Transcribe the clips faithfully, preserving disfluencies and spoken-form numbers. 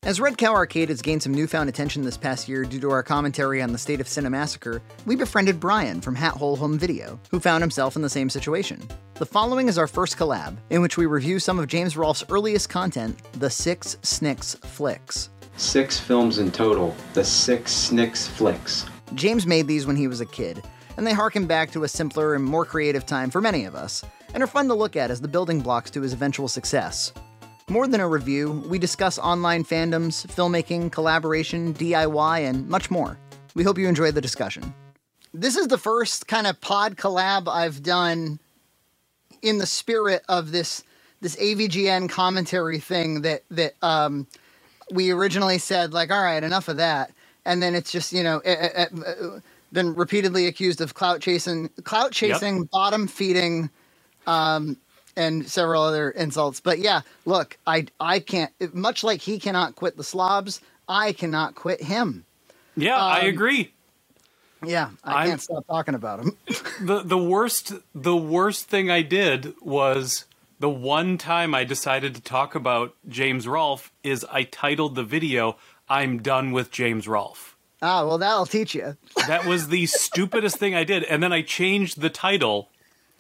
As Red Cow Arcade has gained some newfound attention this past year due to our commentary on the state of Cinemassacre, we befriended Brian from Hat Hole Home Video, who found himself in the same situation. The following is our first collab, in which we review some of James Rolfe's earliest content, the Six Snicks Flicks. Six films in total, the Six Snicks Flicks. James made these when he was a kid, and they harken back to a simpler and more creative time for many of us, and are fun to look at as the building blocks to his eventual success. More than a review, we discuss online fandoms, filmmaking, collaboration, D I Y, and much more. We hope you enjoy the discussion. This is the first kind of pod collab I've done in the spirit of this this A V G N commentary thing that that um, we originally said, like, all right, enough of that. And then it's just, you know, it, it, it, been repeatedly accused of clout chasing, clout chasing, yep. bottom feeding, um, and several other insults. But yeah, look, I I can't, much like he cannot quit the slobs, I cannot quit him. Yeah, um, I agree. Yeah, I I'm, can't stop talking about him. the the worst the worst thing I did was the one time I decided to talk about James Rolfe is I titled the video, "I'm done with James Rolfe." Ah, well, that'll teach you. That was the stupidest thing I did. And then I changed the title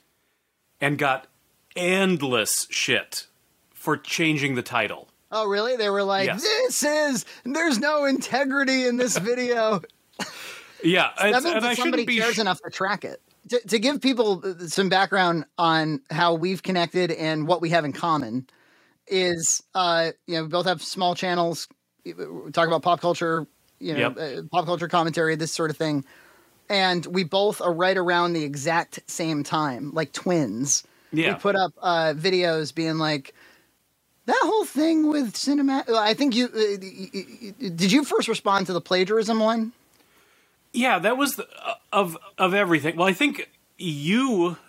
and got endless shit for changing the title. Oh, really? They were like, yes. this is, there's no integrity in this video. Yeah. So that means that somebody cares sh- enough to track it. To, to give people some background on how we've connected and what we have in common is, uh, you know, we both have small channels. We talk about pop culture, you know, yep. uh, pop culture commentary, this sort of thing. And we both are right around the exact same time, like twins. Yeah. We put up uh, videos being like, that whole thing with cinema. I think you, uh, did you first respond to the plagiarism one? Yeah, that was the, uh, of, of everything. Well, I think you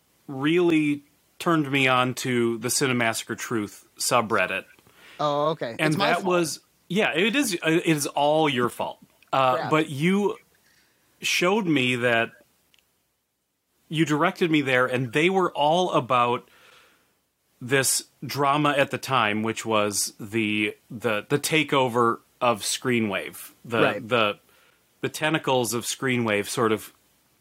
really turned me on to the Cinemassacre Truth subreddit. Oh, okay. And it's my that fault. was, yeah, it is, it is all your fault. Uh, but you showed me that you directed me there, and they were all about this drama at the time, which was the the the takeover of Screenwave, the right. the the tentacles of Screenwave sort of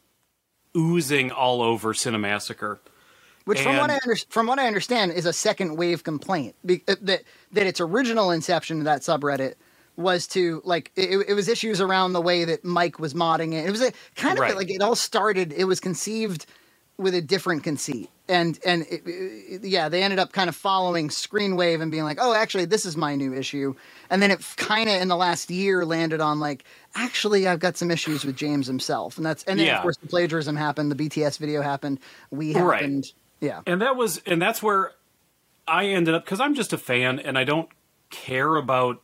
oozing all over Cinemassacre. Which, and, from what I under, from what I understand, is a second wave complaint. Be, uh, that that its original inception of that subreddit was to, like, it, it was issues around the way that Mike was modding it. It was a, kind of right. like, it all started, it was conceived with a different conceit. And, and it, it, yeah, they ended up kind of following Screenwave and being like, oh, actually, this is my new issue. And then it kind of, in the last year, landed on, like, actually, I've got some issues with James himself. And that's, and then, yeah. of course, the plagiarism happened, the B T S video happened, we happened. Right. Yeah. And that was, and that's where I ended up, because I'm just a fan, and I don't care about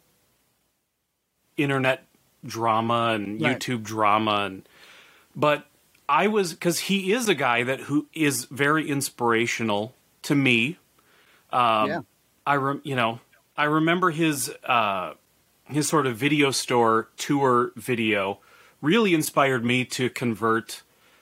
internet drama and right. YouTube drama, and but I was, because he is a guy that who is very inspirational to me. Um, yeah. I rem, you know I remember his uh, his sort of video store tour video really inspired me to convert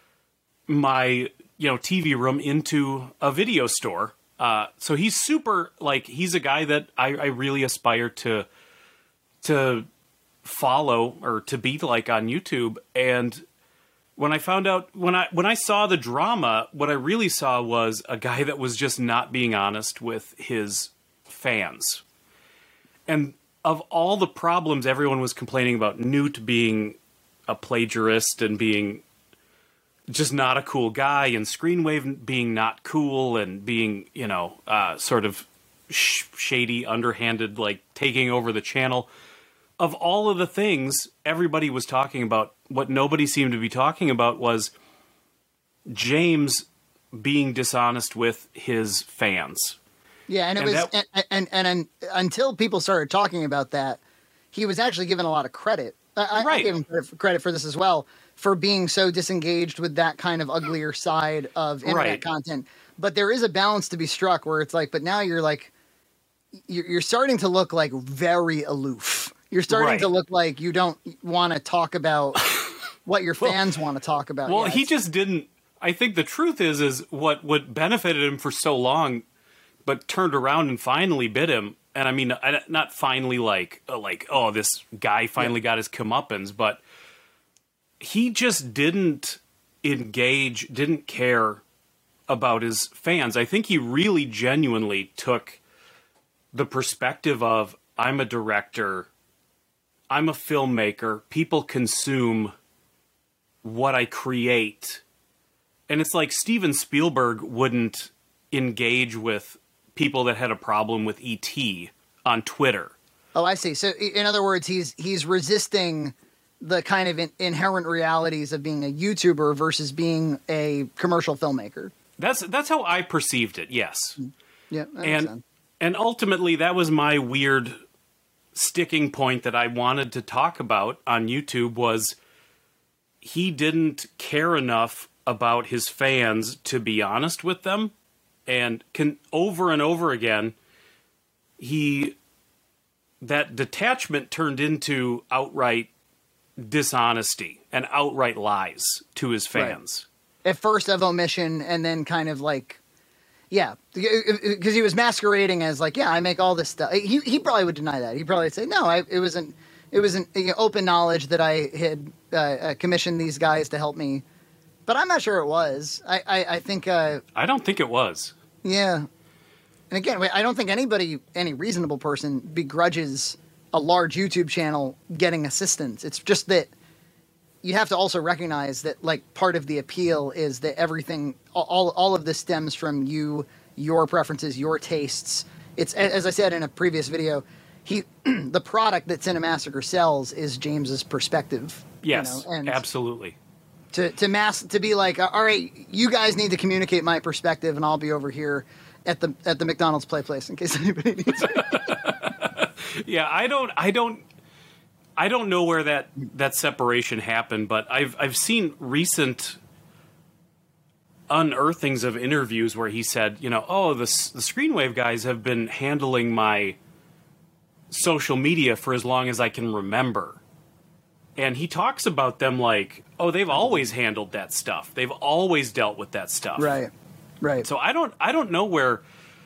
my you know T V room into a video store. Uh, so he's super, like, he's a guy that I, I really aspire to to follow or to be like on YouTube. And when I found out, when I when I saw the drama, what I really saw was a guy that was just not being honest with his fans. And of all the problems everyone was complaining about, Newt being a plagiarist and being just not a cool guy, and Screenwave being not cool and being, you know, uh, sort of sh- shady, underhanded, like taking over the channel. Of all of the things everybody was talking about, what nobody seemed to be talking about was James being dishonest with his fans. Yeah, and it and was, that, and, and, and, and until people started talking about that, he was actually given a lot of credit. I, right. I gave him credit for, credit for this as well, for being so disengaged with that kind of uglier side of internet right. content. But there is a balance to be struck where it's like, but now you're like, you're, you're starting to look like very aloof. You're starting right. to look like you don't want to talk about what your fans well, want to talk about. Well, yeah, he just didn't. I think the truth is, is what, what benefited him for so long, but turned around and finally bit him, and I mean, I, not finally like, like, oh, this guy finally yeah. got his comeuppance, but he just didn't engage, didn't care about his fans. I think he really genuinely took the perspective of, I'm a director, I'm a filmmaker, people consume what I create. And it's like Steven Spielberg wouldn't engage with people that had a problem with E T on Twitter. Oh, I see. So in other words, he's he's resisting the kind of in, inherent realities of being a YouTuber versus being a commercial filmmaker. That's that's how I perceived it. Yes. Yeah. That and makes sense. and ultimately that was my weird sticking point that I wanted to talk about on YouTube was he didn't care enough about his fans to be honest with them. And can over and over again, he that detachment turned into outright dishonesty and outright lies to his fans. Right. At first of omission, and then kind of like, yeah, because he was masquerading as like, yeah, I make all this stuff. He he probably would deny that. He probably would say, no, I, it wasn't. It was an you know, open knowledge that I had uh, commissioned these guys to help me. But I'm not sure it was. I, I, I think... Uh, I don't think it was. Yeah. And again, I don't think anybody, any reasonable person, begrudges a large YouTube channel getting assistance. It's just that you have to also recognize that, like, part of the appeal is that everything, all, all of this stems from you, your preferences, your tastes. It's, as I said in a previous video, he, the product that Cinemassacre sells is James's perspective. Yes, you know, and absolutely. To to mass to be like, all right, you guys need to communicate my perspective, and I'll be over here at the at the McDonald's play place in case anybody needs it. Yeah, I don't, I don't, I don't know where that that separation happened, but I've I've seen recent unearthings of interviews where he said, you know, oh, the the Screenwave guys have been handling my social media for as long as I can remember. And he talks about them like, oh, they've always handled that stuff. They've always dealt with that stuff. Right. Right. So I don't I don't know where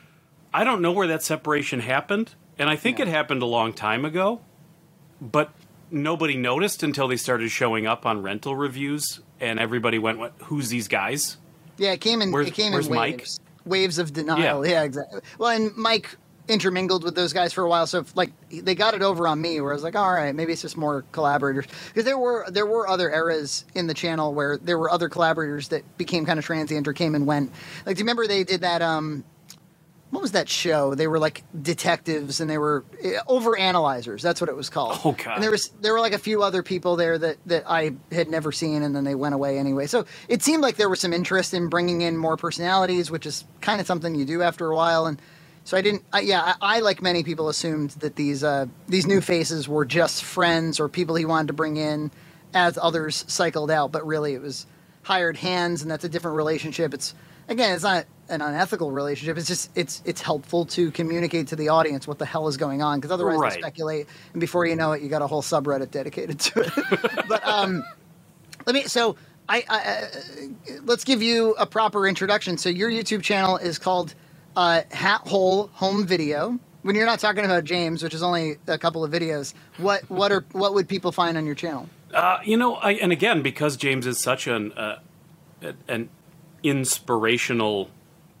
I don't know where that separation happened. And I think yeah. it happened a long time ago. But nobody noticed until they started showing up on rental reviews and everybody went, what, who's these guys? Yeah, it came in where's, it came where's in waves. Mike? Waves of denial. Yeah. yeah, exactly. Well, and Mike intermingled with those guys for a while, so if, like they got it over on me where I was like, all right, maybe it's just more collaborators, because there were there were other eras in the channel where there were other collaborators that became kind of transient or came and went. Like, do you remember they did that um what was that show? They were like detectives and they were uh, over analyzers. That's what it was called. Oh god. And there was there were like a few other people there that that I had never seen, and then they went away anyway. So it seemed like there was some interest in bringing in more personalities, which is kind of something you do after a while. And so I didn't, I, yeah, I, I, like many people, assumed that these uh, these new faces were just friends or people he wanted to bring in as others cycled out. But really, it was hired hands, and that's a different relationship. It's, again, it's not an unethical relationship. It's just, it's it's helpful to communicate to the audience what the hell is going on, because otherwise right. they speculate, and before you know it, you got a whole subreddit dedicated to it. But um, let me, so I, I uh, let's give you a proper introduction. So your YouTube channel is called Uh, Hat Hole Home Video. When you're not talking about James, which is only a couple of videos, what what are what would people find on your channel? Uh, you know, I, and again, because James is such an uh, an inspirational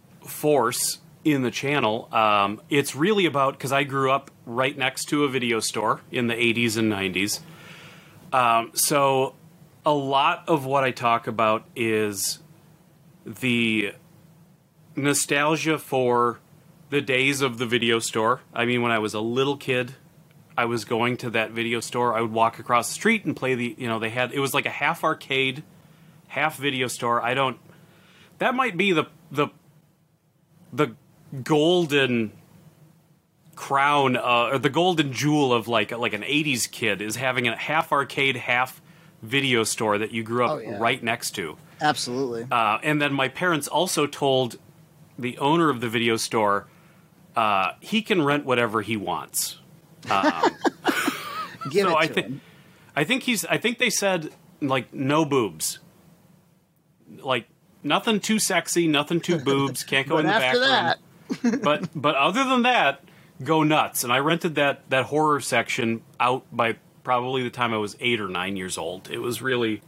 force in the channel, um, it's really about, because I grew up right next to a video store in the eighties and nineties. Um, so a lot of what I talk about is the nostalgia for the days of the video store. I mean, when I was a little kid, I was going to that video store. I would walk across the street and play the, you know, they had, it was like a half arcade, half video store. I don't, that might be the, the, the golden crown, uh, or the golden jewel of like, like an eighties kid, is having a half arcade, half video store that you grew up oh, yeah. right next to. Absolutely. Uh, and then my parents also told the owner of the video store, uh, he can rent whatever he wants. Um, Give so it I to think, him. I think he's. I think they said like no boobs, like nothing too sexy, nothing too boobs. Can't go but in the after back room. That. but but other than that, go nuts. And I rented that, that horror section out by probably the time I was eight or nine years old. It was really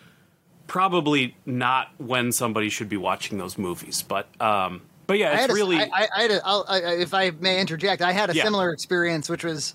probably not when somebody should be watching those movies. But um, but yeah, it's I really... A, I, I had a, I'll, I, if I may interject, I had a Yeah. similar experience, which was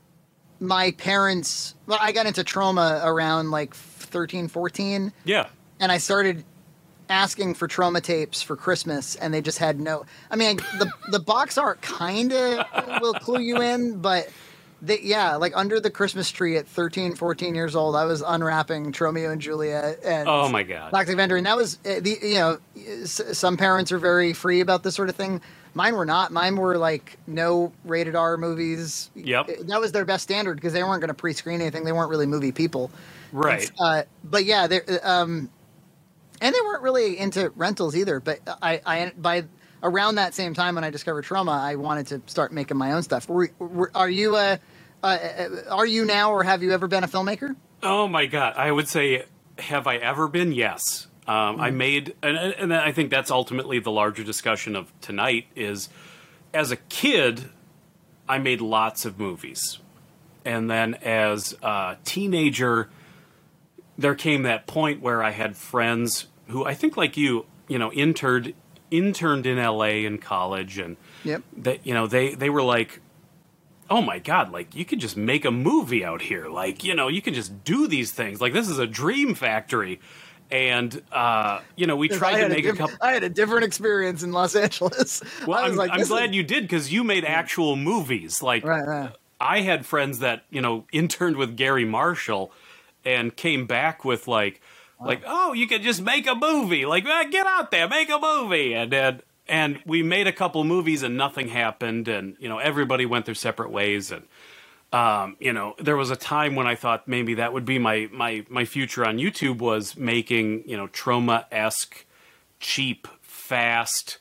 my parents... Well, I got into Troma around like thirteen, fourteen. Yeah. And I started asking for Troma tapes for Christmas, and they just had no... I mean, the the box art kind of will clue you in, but they, yeah, like under the Christmas tree at thirteen, fourteen years old, I was unwrapping Tromeo and Juliet and Oh, my God. Toxic Avenger, and that was, uh, the you know, s- some parents are very free about this sort of thing. Mine were not. Mine were like no rated R movies. Yep. That was their best standard because they weren't going to pre-screen anything. They weren't really movie people. Right. Uh, but yeah, they um, and they weren't really into rentals either. But I, I by around that same time when I discovered Troma, I wanted to start making my own stuff. Were, were, are you a, uh, are you now, or have you ever been a filmmaker? Oh my God! I would say, have I ever been? Yes. Um, I made, and, and I think that's ultimately the larger discussion of tonight. Is as a kid, I made lots of movies, and then as a teenager, there came that point where I had friends who I think, like you, you know, interned interned in L A in college, and Yep. they, you know, they they were like, oh my God, like, you could just make a movie out here. Like, you know, you can just do these things. Like, this is a dream factory. And, uh, you know, we I tried to had make a, a diff- couple... I had a different experience in Los Angeles. Well, I was I'm, like, I'm this glad is- you did, because you made actual movies. Like, Right, right. I had friends that, you know, interned with Gary Marshall and came back with, like, like, oh, you could just make a movie. Like, ah, get out there, make a movie. And, and and we made a couple movies and nothing happened. And, you know, everybody went their separate ways. And, um, you know, there was a time when I thought maybe that would be my, my, my future on YouTube, was making, you know, Troma-esque, cheap, fast,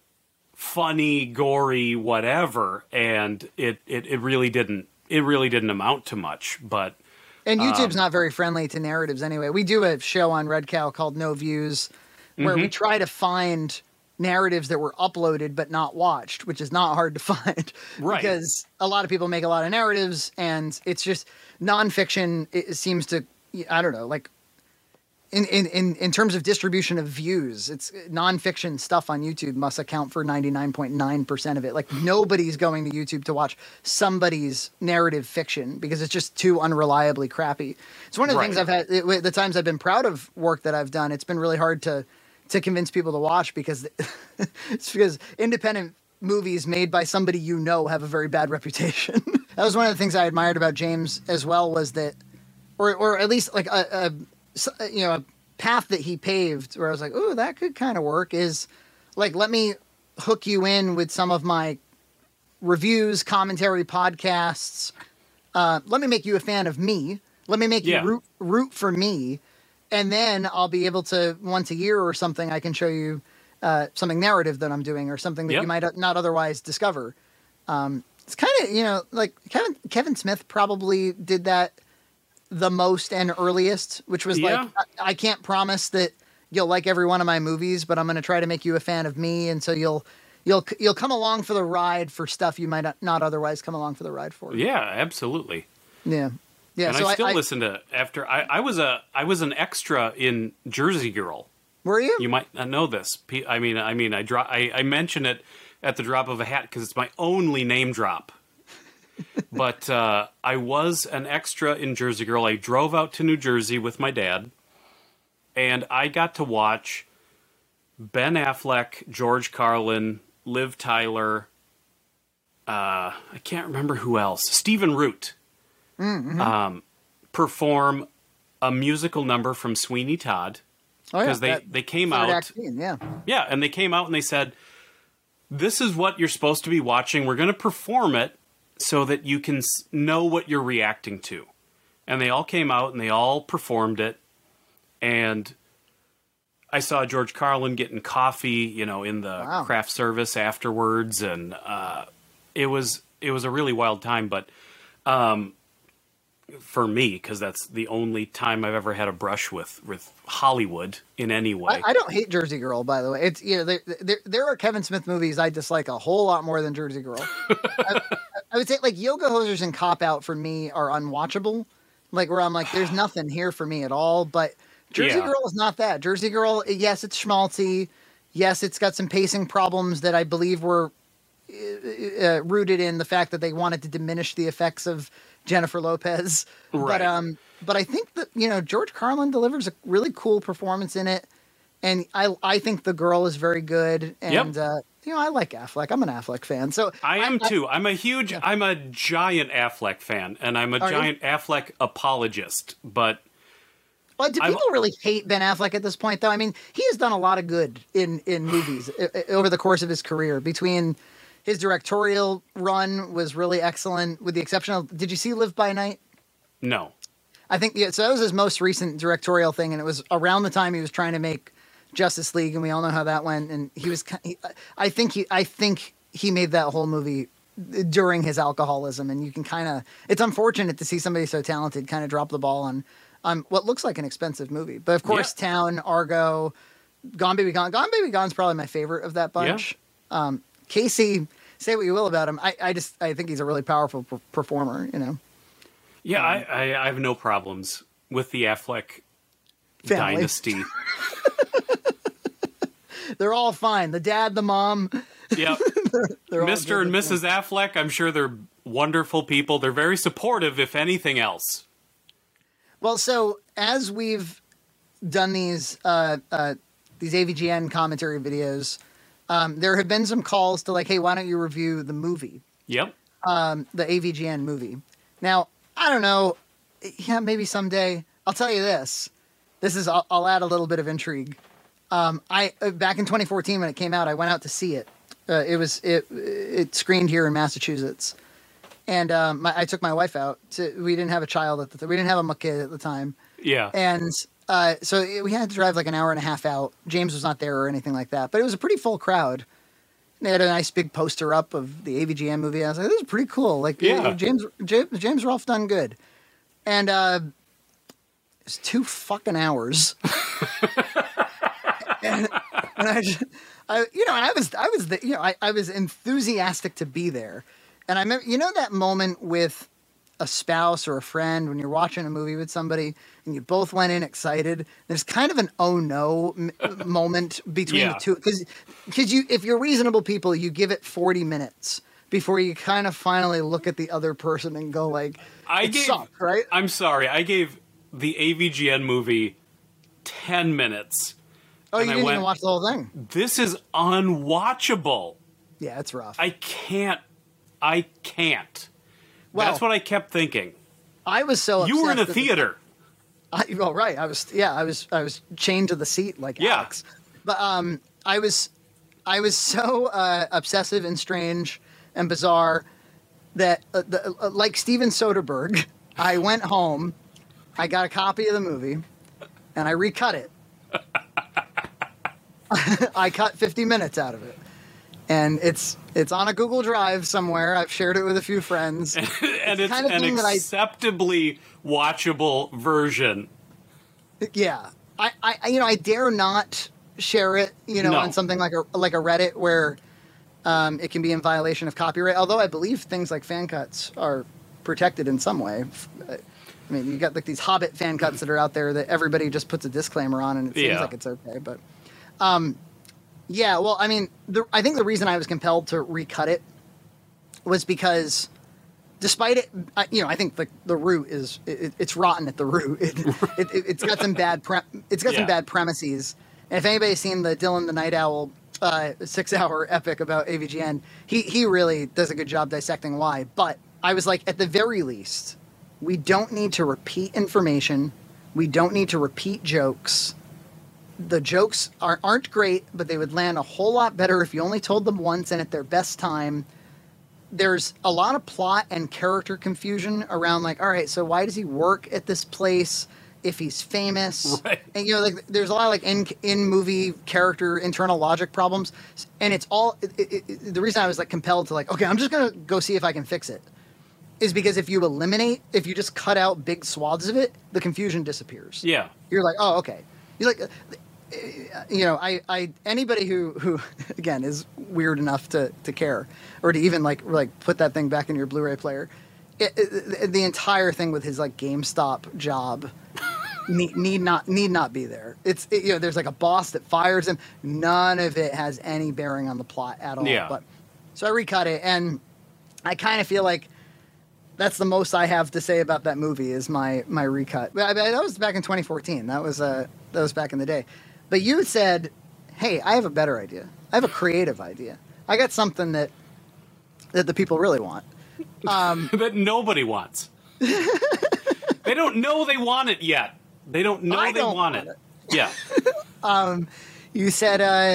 funny, gory, whatever. And it, it, it really didn't, it really didn't amount to much. But And YouTube's Um, not very friendly to narratives anyway. We do a show on Red Cow called No Views, where we try to find narratives that were uploaded but not watched, which is not hard to find. Right. Because a lot of people make a lot of narratives, and it's just nonfiction. It seems to, I don't know, like in, in, in, in terms of distribution of views, it's nonfiction stuff on YouTube must account for ninety-nine point nine percent of it. Like, nobody's going to YouTube to watch somebody's narrative fiction because it's just too unreliably crappy. It's one of the Right. things I've had, it, the times I've been proud of work that I've done, it's been really hard to, to convince people to watch because it's because independent movies made by somebody you know have a very bad reputation. That was one of the things I admired about James as well, was that, or or at least like a, a s- you know a path that he paved where I was like, oh, that could kind of work, is like, let me hook you in with some of my reviews, commentary, podcasts. Uh, let me make you a fan of me. Let me make Yeah. you root root for me. And then I'll be able to, once a year or something, I can show you uh, something narrative that I'm doing, or something that Yep. you might not otherwise discover. Um, it's kind of, you know, like Kevin Kevin Smith probably did that the most and earliest, which was Yeah. like, I, I can't promise that you'll like every one of my movies, but I'm going to try to make you a fan of me, and so you'll you'll you'll come along for the ride for stuff you might not otherwise come along for the ride for. yeah, absolutely. Yeah. Yeah, And so I still I, listen to after I, I was a I was an extra in Jersey Girl. Were you? You might not know this. Pe- I mean, I mean, I drop I, I mention it at the drop of a hat because it's my only name drop. But uh, I was an extra in Jersey Girl. I drove out to New Jersey with my dad, and I got to watch Ben Affleck, George Carlin, Liv Tyler. Uh, I can't remember who else. Stephen Root. Mm-hmm. Um, perform a musical number from Sweeney Todd, Oh, yeah, because they, that they came third out. act scene, yeah. Yeah, and they came out and they said, this is what you're supposed to be watching. We're going to perform it so that you can s- know what you're reacting to. And they all came out and they all performed it. And I saw George Carlin getting coffee, you know, in the Wow. craft service afterwards. And uh, it was it was a really wild time. But um, for me, because that's the only time I've ever had a brush with with Hollywood in any way. I, I don't hate Jersey Girl, by the way. It's you know there, there there are Kevin Smith movies I dislike a whole lot more than Jersey Girl. I, I would say like Yoga Hosers and Cop Out for me are unwatchable. Like where I'm like, there's nothing here for me at all. But Jersey Yeah. Girl is not that. Jersey Girl, yes, it's schmaltzy. Yes, it's got some pacing problems that I believe were uh, rooted in the fact that they wanted to diminish the effects of Jennifer Lopez. Right. But um, but I think that you know George Carlin delivers a really cool performance in it, and I I think the girl is very good. And Yep. uh, you know I like Affleck. I'm an Affleck fan. So I am too. I'm a huge, I'm a giant Affleck fan, and I'm a Are you? giant Affleck apologist. But Well, do I've- people really hate Ben Affleck at this point, though? I mean, he has done a lot of good in in movies i- i- over the course of his career. Between his directorial run was really excellent, with the exception of. Did you see Live by Night? no, I think yeah, so. That was his most recent directorial thing, and it was around the time he was trying to make Justice League, and we all know how that went. And he was, ki- he, I think he, I think he made that whole movie during his alcoholism, and you can kind of. It's unfortunate to see somebody so talented kind of drop the ball on. Um, what looks like an expensive movie, but of course, Yeah. Town, Argo, Gone Baby Gone, Gone Baby Gone's probably my favorite of that bunch. Um, Casey, say what you will about him, I, I just I think he's a really powerful per- performer. You know, yeah, I, I, I have no problems with the Affleck Family. dynasty. They're all fine. The dad, the mom, Yep. they're all Mister good and with Missus Affleck, I'm sure they're wonderful people. They're very supportive, if anything else. Well, so as we've done these uh, uh, these A V G N commentary videos, um, there have been some calls to like, hey, why don't you review the movie, Yep. um, the A V G N movie? Now, I don't know. Yeah, maybe someday. I'll tell you this. This is. I'll, I'll add a little bit of intrigue. Um, I uh, back in twenty fourteen when it came out, I went out to see it. Uh, it was it it screened here in Massachusetts. And um, my, I took my wife out. To, we didn't have a child at the we didn't have a kid at the time, Yeah. and uh, so it- we had to drive like an hour and a half out. James was not there or anything like that, but it was a pretty full crowd. They had a nice big poster up of the A V G N movie. I was like, "This is pretty cool." Like, Yeah. James James James Rolfe done good, and uh, it's two fucking hours. and, and I, just, I, you know, and I was, I was, the, you know, I, I was enthusiastic to be there. And I remember, you know, that moment with a spouse or a friend when you're watching a movie with somebody and you both went in excited. There's kind of an oh no m- moment between Yeah. the two because because you if you're reasonable people, you give it forty minutes before you kind of finally look at the other person and go like, I it gave, sucked, right? I'm sorry. I gave the A V G N movie ten minutes. Oh, you and I didn't went- even watch the whole thing. This is unwatchable. Yeah, it's rough. I can't. I can't. Well, That's what I kept thinking. I was so You were in a obsessed with the- theater. I, well, right. I was, yeah, I was, I was chained to the seat like Yeah. Alex. But um, I was, I was so uh, obsessive and strange and bizarre that, uh, the, uh, like Steven Soderbergh, I went home, I got a copy of the movie, and I recut it. I cut fifty minutes out of it, and it's it's on a Google Drive somewhere. I've shared it with a few friends. and it's kind of an thing that I- acceptably watchable version. Yeah, I, I, you know, I dare not share it, you know, No. on something like a like a Reddit where um, it can be in violation of copyright. Although I believe things like fan cuts are protected in some way. I mean, you got like these Hobbit fan cuts that are out there that everybody just puts a disclaimer on, and it seems Yeah. like it's okay. But, um, yeah, well, I mean, the, I think the reason I was compelled to recut it was because. Despite it, I- you know, I think the the root is it, it's rotten at the root. It, it, it, it's got some bad pre- it's got Yeah. some bad premises. And if anybody's seen the Dylan the Night Owl uh, six hour epic about A V G N, he he really does a good job dissecting why. But I was like, at the very least, we don't need to repeat information. We don't need to repeat jokes. The jokes are, aren't great, but they would land a whole lot better if you only told them once and at their best time. There's a lot of plot and character confusion around, like, all right, so why does he work at this place if he's famous? Right. And, you know, like, there's a lot of, like, in, in movie character internal logic problems. And it's all, it, it, it, the reason I was, like, compelled to, like, okay, I'm just going to go see if I can fix it. is because if you eliminate, if you just cut out big swaths of it, the confusion disappears. Yeah. You're like, oh, okay. You're like, uh, you know, I, I, anybody who, who, again, is weird enough to, to care or to even like, like put that thing back in your Blu-ray player. It, it, the entire thing with his like GameStop job need, need not, need not be there. It's, it, you know, there's like a boss that fires him. None of it has any bearing on the plot at all. Yeah. But so I recut it, and I kind of feel like that's the most I have to say about that movie is my, my recut. But I mean, that was back in twenty fourteen. That was, uh, that was back in the day. But you said, hey, I have a better idea. I have a creative idea. I got something that that the people really want. Um, that nobody wants. They don't know they want it yet. They don't know I they don't want, want it. it. Yeah. um, you said uh,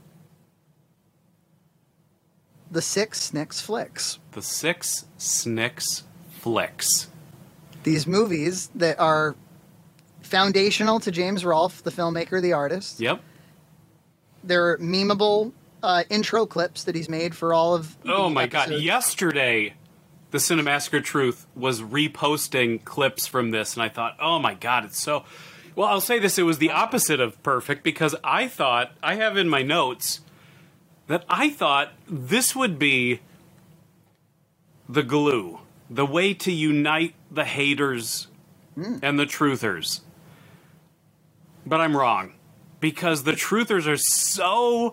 the six Snicks flicks. The six Snicks flicks. These movies that are foundational to James Rolfe, the filmmaker, the artist. Yep. They're memeable uh, intro clips that he's made for all of the Oh my episodes. god. Yesterday, the Cinemassacre Truth was reposting clips from this, and I thought, oh my god, it's so... Well, I'll say this, it was the opposite of perfect, because I thought, I have in my notes, that I thought this would be the glue, the way to unite the haters mm. and the truthers. But I'm wrong, because the truthers are so...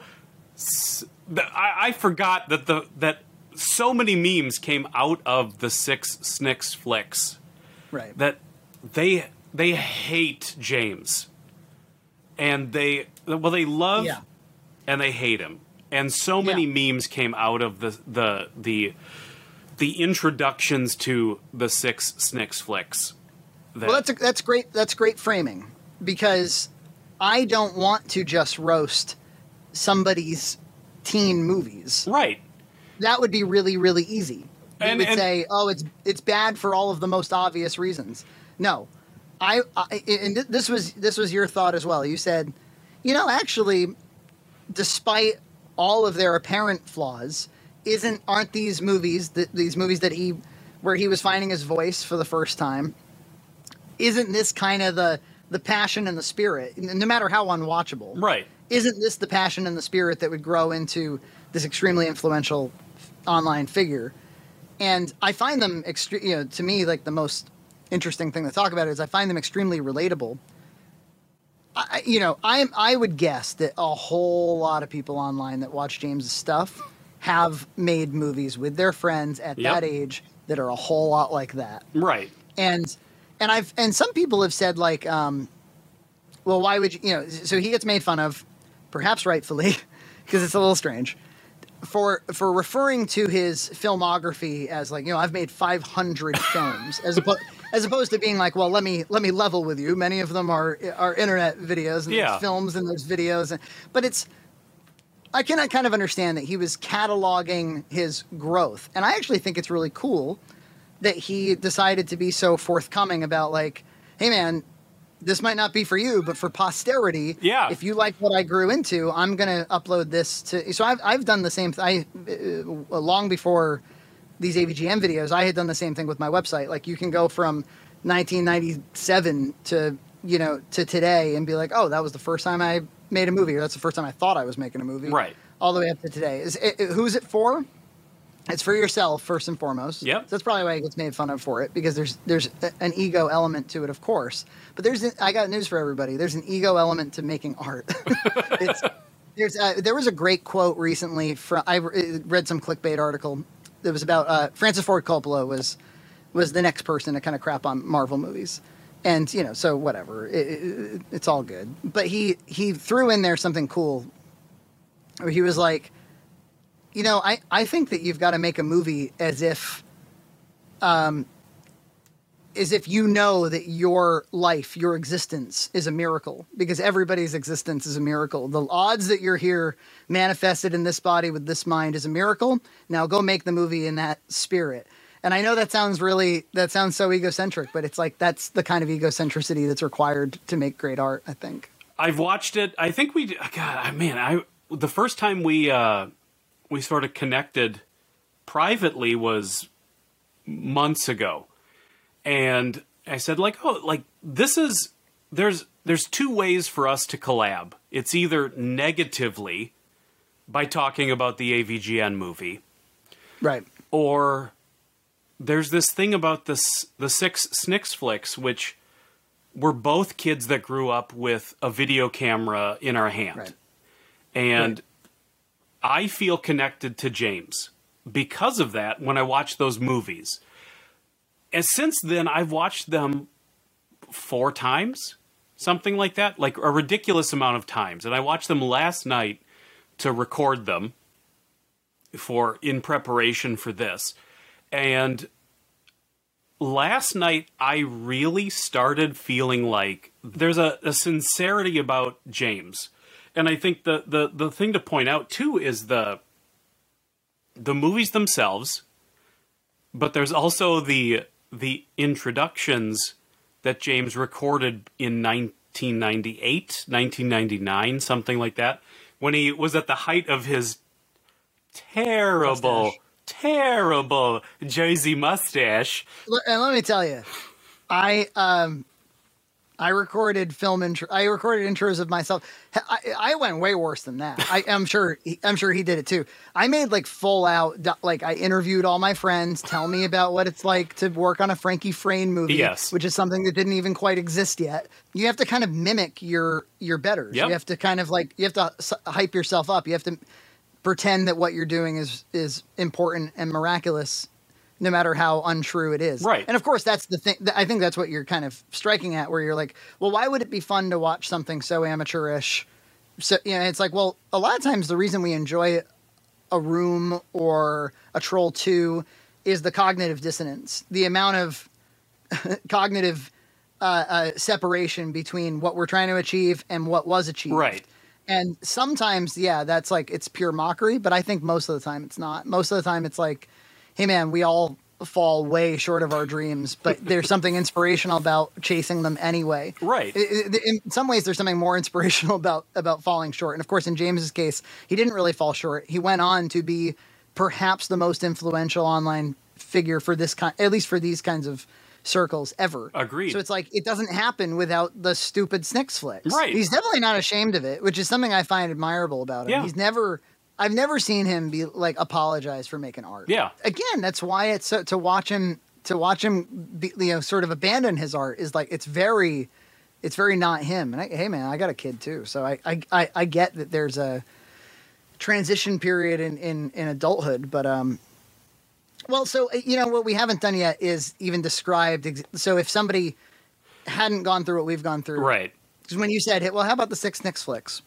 I, I forgot that the that so many memes came out of the six Snicks flicks. Right. That they they hate James. And they well they love Yeah. and they hate him. And so many Yeah. memes came out of the the the the introductions to the six Snicks flicks. That, Well, that's a, that's great. That's great framing, because I don't want to just roast somebody's teen movies. right. That would be really, really easy. You And- would and- say, "Oh, it's it's bad for all of the most obvious reasons." No, I, I and th- this was this was your thought as well. You said, you know, actually, despite all of their apparent flaws, isn't aren't these movies that these movies that he where he was finding his voice for the first time? Isn't this kind of the the passion and the spirit, no matter how unwatchable? Right. Isn't this the passion and the spirit that would grow into this extremely influential online figure? And I find them, extre- you know, to me, like the most interesting thing to talk about is I find them extremely relatable. I, you know, I I would guess that a whole lot of people online that watch James's stuff have made movies with their friends at Yep. that age that are a whole lot like that. Right. And and I've and some people have said like, um, well, why would you? You know, so he gets made fun of, perhaps rightfully, because it's a little strange, for for referring to his filmography as like, you know, I've made five hundred films, as opposed as opposed to being like, well, let me let me level with you. Many of them are are internet videos and Yeah. there's films and there's videos, and, but it's. I can kind of understand that he was cataloging his growth, and I actually think it's really cool that he decided to be so forthcoming about like, hey man, this might not be for you, but for posterity, Yeah. if you like what I grew into, I'm going to upload this to, so I've, I've done the same thing. Uh, long before these A V G M videos, I had done the same thing with my website. Like you can go from nineteen ninety-seven to, you know, to today and be like, oh, that was the first time I made a movie, or that's the first time I thought I was making a movie. Right. All the way up to today. Is it, it- who's it for? It's for yourself first and foremost. Yep. So that's probably why he gets made fun of for it, because there's there's a- an ego element to it, of course. But there's a, I got news for everybody. There's an ego element to making art. it's, there's uh, there was a great quote recently from I re- read some clickbait article that was about uh, Francis Ford Coppola was was the next person to kind of crap on Marvel movies. And, you know, so whatever, it, it, it's all good. But he, he threw in there something cool where he was like, you know, I, I think that you've got to make a movie as if, um, as if you know that your life, your existence is a miracle, because everybody's existence is a miracle. The odds that you're here manifested in this body with this mind is a miracle. Now go make the movie in that spirit. And I know that sounds really, that sounds so egocentric, but it's like, that's the kind of egocentricity that's required to make great art, I think. I've watched it. I think we, God, man, I the first time we uh, we sort of connected privately was months ago. And I said, like, oh, like, this is, there's, there's two ways for us to collab. It's either negatively by talking about the A V G N movie. Right. Or there's this thing about this, the six Snicks flicks, which we're both kids that grew up with a video camera in our hand. Right. And right. I feel connected to James because of that when I watch those movies. And since then, I've watched them four times, something like that, like a ridiculous amount of times. And I watched them last night to record them for in preparation for this. And last night, I really started feeling like there's a, a sincerity about James. And I think the, the, the thing to point out, too, is the the movies themselves, but there's also the the introductions that James recorded in nineteen ninety-eight, nineteen ninety-nine, something like that, when he was at the height of his terrible, mustache. terrible Jersey mustache. And let me tell you, I um, I recorded film intro. I recorded intros of myself. I, I went way worse than that. I, I'm sure. He, I'm sure he did it too. I made like full out. Like I interviewed all my friends. Tell me about what it's like to work on a Frankie Frayne movie. Yes. Which is something that didn't even quite exist yet. You have to kind of mimic your your betters. Yep. You have to kind of like you have to s- hype yourself up. You have to pretend that what you're doing is is important and miraculous, no matter how untrue it is. Right. And of course, that's the thing. I think that's what you're kind of striking at, where you're like, well, why would it be fun to watch something so amateurish? So, you know, it's like, well, a lot of times the reason we enjoy a Room or a Troll two is the cognitive dissonance, the amount of cognitive uh, uh, separation between what we're trying to achieve and what was achieved. Right. And sometimes, yeah, that's like, it's pure mockery, but I think most of the time it's not. Most of the time it's like, hey man, we all fall way short of our dreams, but there's something inspirational about chasing them anyway. Right. I- I- In some ways, there's something more inspirational about, about falling short. And of course, in James's case, he didn't really fall short. He went on to be perhaps the most influential online figure for this kind, at least for these kinds of circles ever. Agreed. So it's like, it doesn't happen without the stupid Snicks flicks. Right. He's definitely not ashamed of it, which is something I find admirable about him. Yeah. He's never, I've never seen him be like apologize for making art. Yeah. Again, that's why it's so, to watch him, to watch him be, you know, sort of abandon his art is like, it's very, it's very not him. And I, hey man, I got a kid too. So I, I, I, I get that there's a transition period in, in, in adulthood, but, um, well, so, you know, what we haven't done yet is even described. Ex- so if somebody hadn't gone through what we've gone through. Right. Because when you said, well, how about the six Snicks flicks?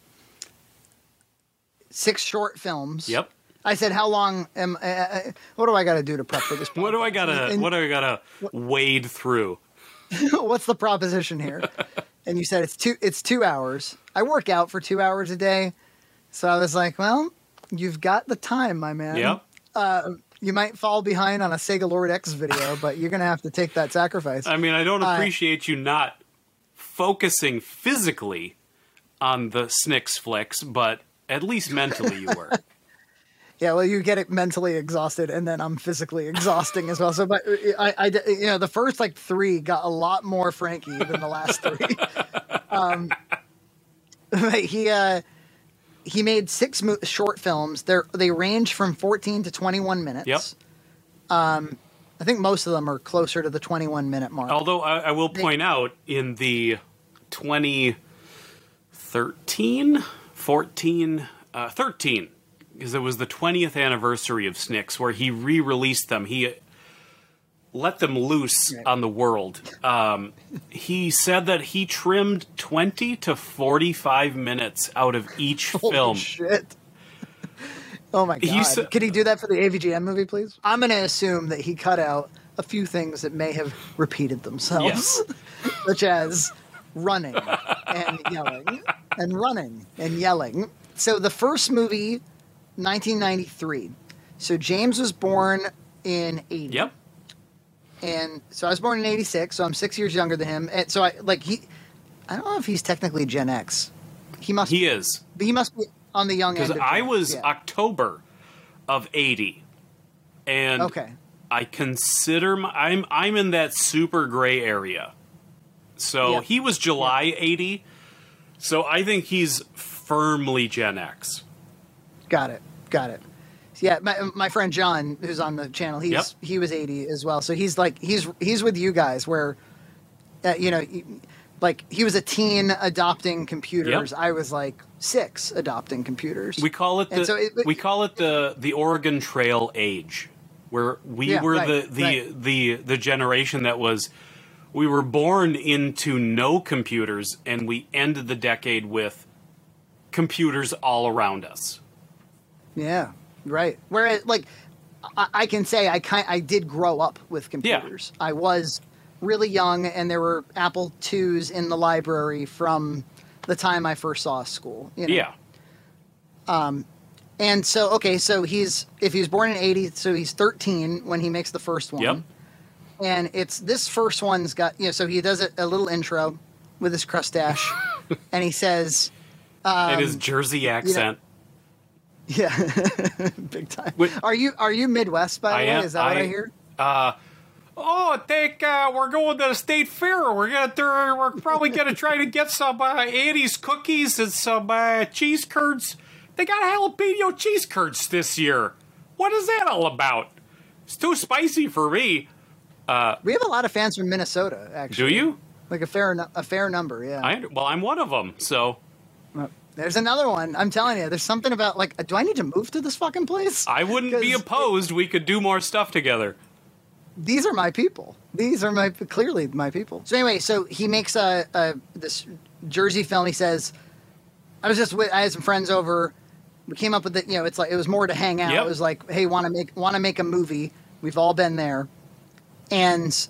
Six short films. Yep. I said, how long am, uh, uh, what do I got to do to prep for this? What do I gotta, And- what do I gotta wade through? What's the proposition here? And you said it's two, it's two hours. I work out for two hours a day. So I was like, well, you've got the time, my man. Yep. Uh, you might fall behind on a Sega Lord X video, but you're going to have to take that sacrifice. I mean, I don't Uh, appreciate you not focusing physically on the Snicks flicks, but at least mentally you were. Yeah, well, you get it mentally exhausted, and then I'm physically exhausting as well. So, but I, I, you know, the first like three got a lot more Frankie than the last three. um, but he, uh, he made six mo- short films. They they range from fourteen to twenty-one minutes. Yep. Um, I think most of them are closer to the twenty-one minute mark. Although I, I will point out in the twenty thirteen, fourteen, uh, thirteen, because it was the twentieth anniversary of Snicks, where he re-released them. He let them loose Right. on the world. Um, he said that he trimmed twenty to forty-five minutes out of each Holy film. shit. Oh my He god! sa- Could he do that for the A V G M movie, please? I'm going to assume that he cut out a few things that may have repeated themselves, Yes. such as running and yelling and running and yelling. So the first movie, nineteen ninety-three. So James was born in eighty. Yep. And so I was born in eighty-six, so I'm six years younger than him. And so I like he, I don't know if he's technically Gen X. He must. He is. But he must be on the young end. Because of I Gen X, was yeah. October of eighty. And Okay. I consider my, I'm I'm in that super gray area. So Yep. he was July Yep. eighty. So I think he's firmly Gen X. Got it. Got it. Yeah, my my friend John, who's on the channel, he's Yep. he was eighty as well. So he's like he's he's with you guys where, uh, you know, he- like he was a teen adopting computers. Yep. I was like six adopting computers. We call it And the so it- we call it the the Oregon Trail age, where we Yeah, were right, the the, right. the the generation that was we were born into no computers, and we ended the decade with computers all around us. Yeah, right. Whereas, like, I, I can say I kind I did grow up with computers. I was really young, and there were Apple twos in the library from the time I first saw school. You know? Yeah. And so, okay, so he's if he was born in eighty, so he's thirteen when he makes the first one. Yep. And it's this first one's got you know. So he does a, a little intro with his crustache, and he says, and his Jersey accent. "Yeah, big time." Wait. Are you are you Midwest by the I way? am- Is that what I- I hear? Oh, I think uh, we're going to the state fair. We're gonna we're probably gonna try to get some uh, Annie's cookies and some uh, cheese curds. They got jalapeno cheese curds this year. What is that all about? It's too spicy for me. We have a lot of fans from Minnesota, actually. Do you? Like a fair nu- a fair number, yeah. I well, I'm one of them. So There's another one. I'm telling you, there's something about like, do I need to move to this fucking place? I wouldn't be 'Cause opposed. We could do more stuff together. These are my people. These are my clearly my people. So anyway, so he makes a, a this Jersey film. He says, I was just with I had some friends over. We came up with it. You know, it's like it was more to hang out. Yep. It was like, hey, want to make want to make a movie? We've all been there, and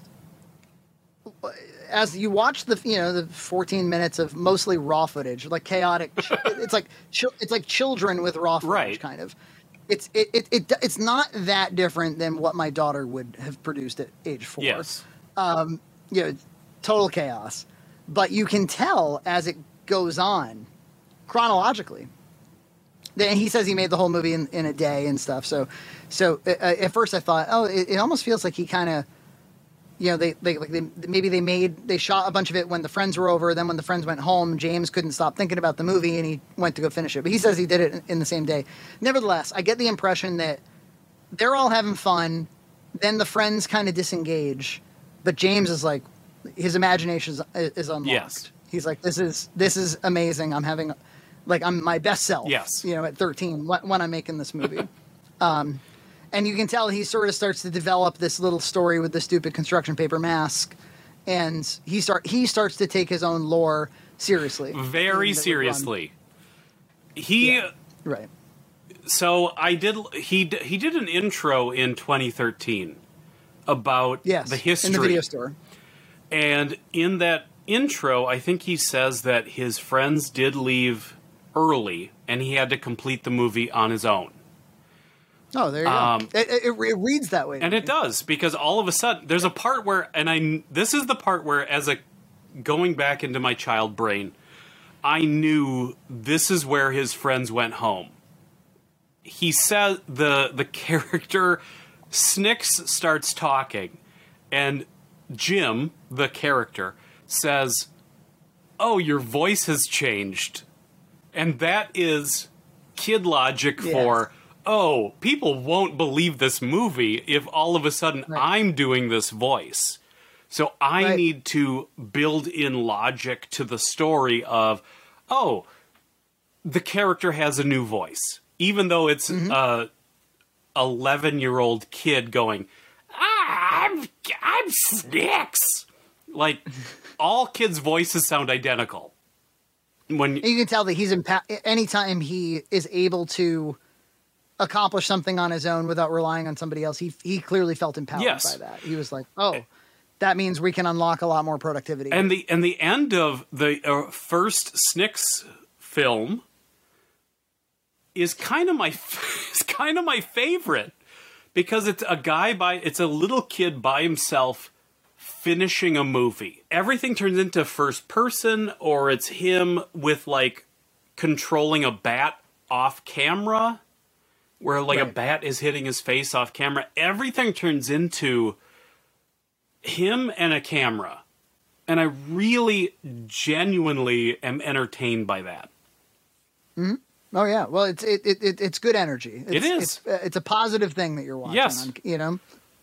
as you watch the you know the fourteen minutes of mostly raw footage, like chaotic, it's like chil- it's like children with raw footage, Right. kind of. It's it, it, it it's not that different than what my daughter would have produced at age four. Yes. You know, total chaos. But you can tell as it goes on, chronologically. Then he says he made the whole movie in, in a day and stuff. So, so uh, at first I thought, oh, it, it almost feels like he kind of, you know, they, they like they maybe they made they shot a bunch of it when the friends were over. Then when the friends went home, James couldn't stop thinking about the movie and he went to go finish it. But he says he did it in, in the same day. Nevertheless, I get the impression that they're all having fun. Then the friends kind of disengage, but James is like, his imagination is, is unlocked. Yes. He's like, this is this is amazing. I'm having, like, I'm my best self. Yes. You know, at thirteen when, when I'm making this movie. um, and you can tell he sort of starts to develop this little story with the stupid construction paper mask, and he start he starts to take his own lore seriously. Very And that would run- seriously. He. Yeah. Right. So I did. He d- he did an intro in twenty thirteen about Yes. the history in the video store. And in that intro, I think he says that his friends did leave early, and he had to complete the movie on his own. Oh, there you Um, go. It, it, it reads that way. to And me. it does, because all of a sudden, there's a part where, and I, this is the part where, as a going back into my child brain, I knew this is where his friends went home. He said the the character Snicks starts talking, and Jim, the character, says, "Oh, your voice has changed," and that is kid logic Yes. for, oh, people won't believe this movie if all of a sudden Right. I'm doing this voice. So I Right. need to build in logic to the story of, oh, the character has a new voice. Even though it's Mm-hmm. a eleven-year-old kid going, ah, I'm, I'm Snicks. Like, all kids' voices sound identical. When You can tell that he's impa- anytime he is able to accomplish something on his own without relying on somebody else, he he clearly felt empowered Yes. by that. He was like, "Oh, that means we can unlock a lot more productivity." And the and the end of the uh, first Snicks film is kind of my is kind of my favorite, because it's a guy by it's a little kid by himself finishing a movie. Everything turns into first person, or it's him with like controlling a bat off camera. where like Right. a bat is hitting his face off camera. Everything turns into him and a camera. And I really genuinely am entertained by that. Oh yeah, well it's it, it, it it's good energy. It's, It is. It's, uh, it's a positive thing that you're watching. Yes. on, you know,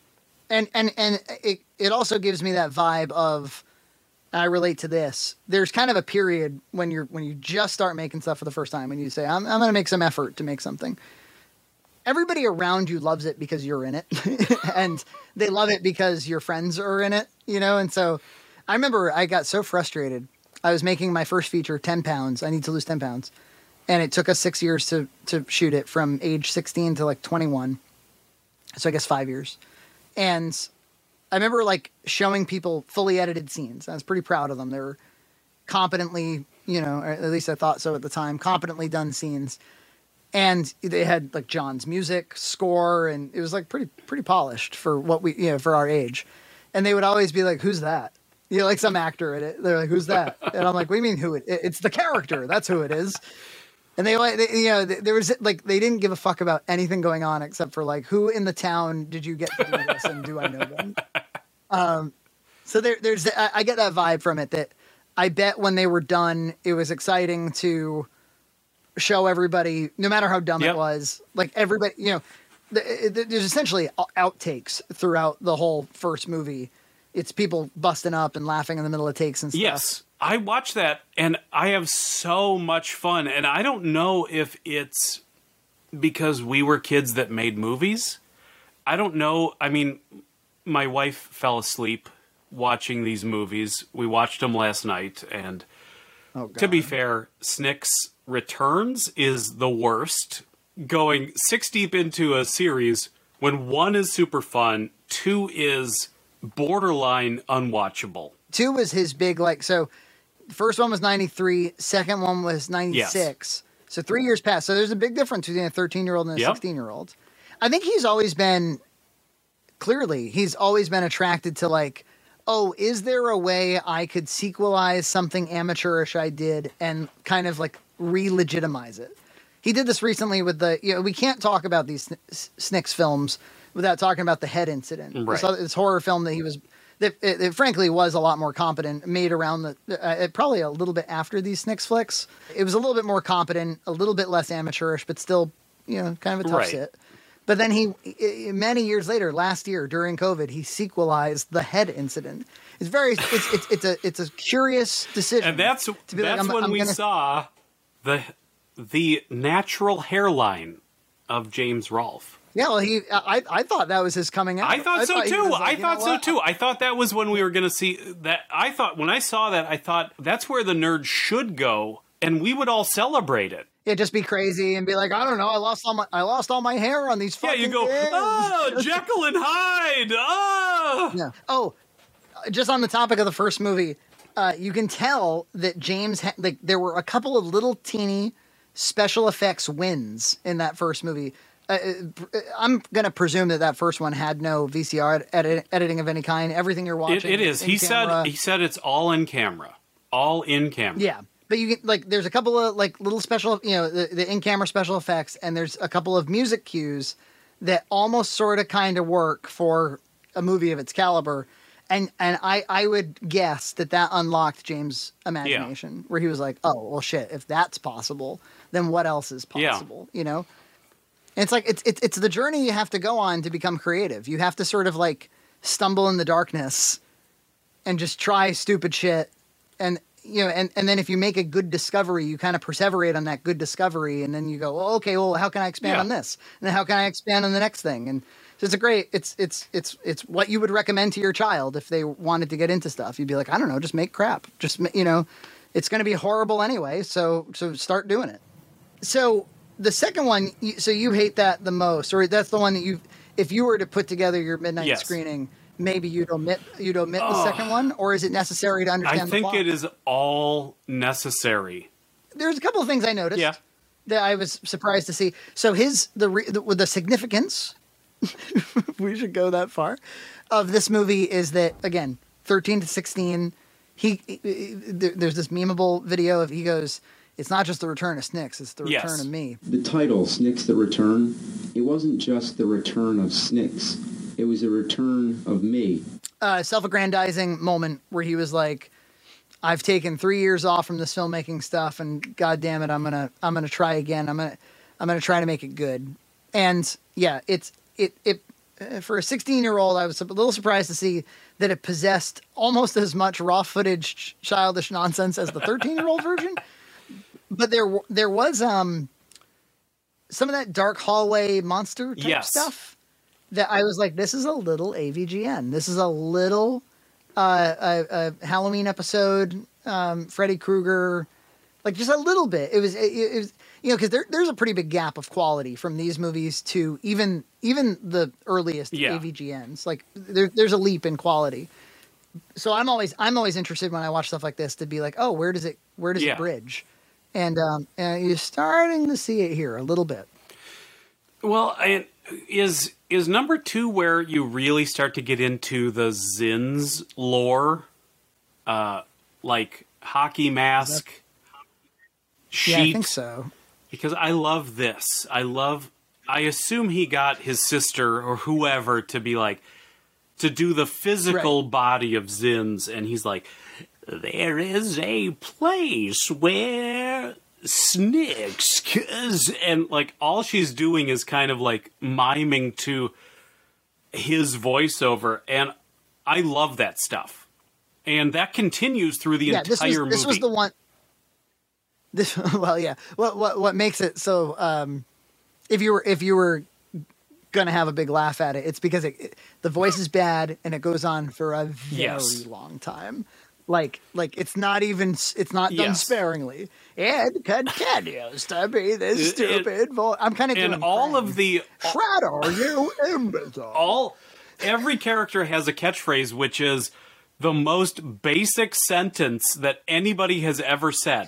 and and and it it also gives me that vibe of, and I relate to this. There's kind of a period when you're when you just start making stuff for the first time and you say I'm I'm going to make some effort to make something. Everybody around you loves it because you're in it, and they love it because your friends are in it. You know, and so I remember I got so frustrated. I was making my first feature, ten pounds. I need to lose ten pounds. And it took us six years to, to shoot it from age sixteen to like twenty-one. So I guess five years. And I remember like showing people fully edited scenes. I was pretty proud of them. They were competently, you know, or at least I thought so at the time, competently done scenes. And they had like John's music score, and it was like pretty, pretty polished for what we, you know, for our age. And they would always be like, who's that? You know, like some actor in it. They're like, who's that? And I'm like, what do you mean who it, it's the character. That's who it is. And they, like, you know, there was like, they didn't give a fuck about anything going on except for like, who in the town did you get to do this and do I know them? Um, so there, there's, I, I get that vibe from it that I bet when they were done, it was exciting to show everybody, no matter how dumb Yep. it was, like everybody, you know, the, the, there's essentially outtakes throughout the whole first movie. It's people busting up and laughing in the middle of takes and stuff. Yes, I watch that and I have so much fun. And I don't know if it's because we were kids that made movies. I don't know. I mean, my wife fell asleep watching these movies. We watched them last night. And Oh, God. to be fair, Snick's Returns is the worst. Going six deep into a series when one is super fun, two is borderline unwatchable. Two was his big, like, so the first one was ninety-three, second one was ninety-six. So three years passed. So there's a big difference between a thirteen-year-old and a Yep. sixteen-year-old. I think he's always been, clearly, he's always been attracted to, like, oh, is there a way I could sequelize something amateurish I did and kind of, like, re-legitimize it? He did this recently with the, you know, we can't talk about these S- Snicks films without talking about the Head incident. Right. This, other- this horror film that he was, that it, it frankly was a lot more competent, made around the, uh, probably a little bit after these Snicks flicks. It was a little bit more competent, a little bit less amateurish, but still, you know, kind of a tough Right. sit. But then he, i- many years later, last year during COVID, he sequelized the Head incident. It's very, it's it's it's a it's a curious decision. And that's to be that's like, I'm- when I'm we gonna- saw the the natural hairline of James Rolfe. Yeah, well, he, I, I thought that was his coming out. I thought so he too. was like, I you know thought so what? too. I thought that was when we were going to see that. I thought when I saw that, I thought that's where the nerd should go, and we would all celebrate it. Yeah, just be crazy and be like, I don't know, I lost all my, I lost all my hair on these Yeah, fucking you go, things. oh, Jekyll and Hyde. Oh, Yeah. Oh, just on the topic of the first movie, uh, you can tell that James, ha- like, there were a couple of little teeny special effects wins in that first movie. Uh, uh, I'm gonna presume that that first one had no V C R edit- editing of any kind. Everything you're it, watching, it is. in He camera. said. He said it's all in camera. All in camera. Yeah, but you can, like, there's a couple of like little special, you know, the, the in-camera special effects, and there's a couple of music cues that almost sort of kind of work for a movie of its caliber. And and I, I would guess that that unlocked James' imagination, where he was like, oh, well, shit, if that's possible, then what else is Yeah. possible, you know? And it's like, it's, it's, it's the journey you have to go on to become creative. You have to sort of like stumble in the darkness and just try stupid shit. And, you know, and, and then if you make a good discovery, you kind of perseverate on that good discovery. And then you go, well, okay, well, how can I expand Yeah. on this? And then how can I expand on the next thing? And so it's a great, it's, it's, it's, it's what you would recommend to your child if they wanted to get into stuff. You'd be like, I don't know, just make crap. Just, ma- you know, it's going to be horrible anyway. So, so start doing it. So the second one, you- so you hate that the most, or that's the one that you, if you were to put together your midnight Yes. screening, maybe you'd omit, you'd omit the Oh. second one, or is it necessary to understand I the think plot? it is all necessary. There's a couple of things I noticed Yeah. that I was surprised to see. So his, the, re, the, with the significance, we should go that far, of this movie is that, again, thirteen to sixteen, he, he- he- there- there's this memeable video of, he goes, it's not just the return of Snicks, it's the Yes. return of me. The title, Snicks the Return, it wasn't just the return of Snicks. It was a return of me. Uh, self-aggrandizing moment where he was like, I've taken three years off from this filmmaking stuff, and God damn it, I'm gonna I'm gonna try again. I'm gonna I'm gonna try to make it good. And yeah, it's it it uh, for a sixteen year old, I was a little surprised to see that it possessed almost as much raw footage childish nonsense as the thirteen year old version. But there there was um some of that dark hallway monster type yes. stuff that I was like, this is a little A V G N. This is a little uh, a, a Halloween episode, um, Freddy Krueger, like just a little bit. It was, it, it was you know, because there, there's a pretty big gap of quality from these movies to even even the earliest yeah. A V G Ns. Like there, there's a leap in quality. So I'm always I'm always interested when I watch stuff like this to be like, oh, where does it where does yeah. it bridge? And um, and you're starting to see it here a little bit. Well, I, is is number two where you really start to get into the Zins lore, uh, like hockey mask, sheet? Yeah, I think so. Because I love this. I love. I assume he got his sister or whoever to be like to do the physical right. body of Zins, and he's like, there is a place where Snicks, and like all she's doing is kind of like miming to his voiceover, and I love that stuff, and that continues through the yeah, entire this was, movie. This was the one. This well, yeah. What what what makes it so? Um, if you were if you were gonna have a big laugh at it, it's because it, it, the voice is bad and it goes on for a very yes. long time. Like, like it's not even, it's not done yes. sparingly. It continues to be this stupid voice. I'm kind of doing and all Frank. of the Shadow, you imbecile. All every character has a catchphrase, which is the most basic sentence that anybody has ever said.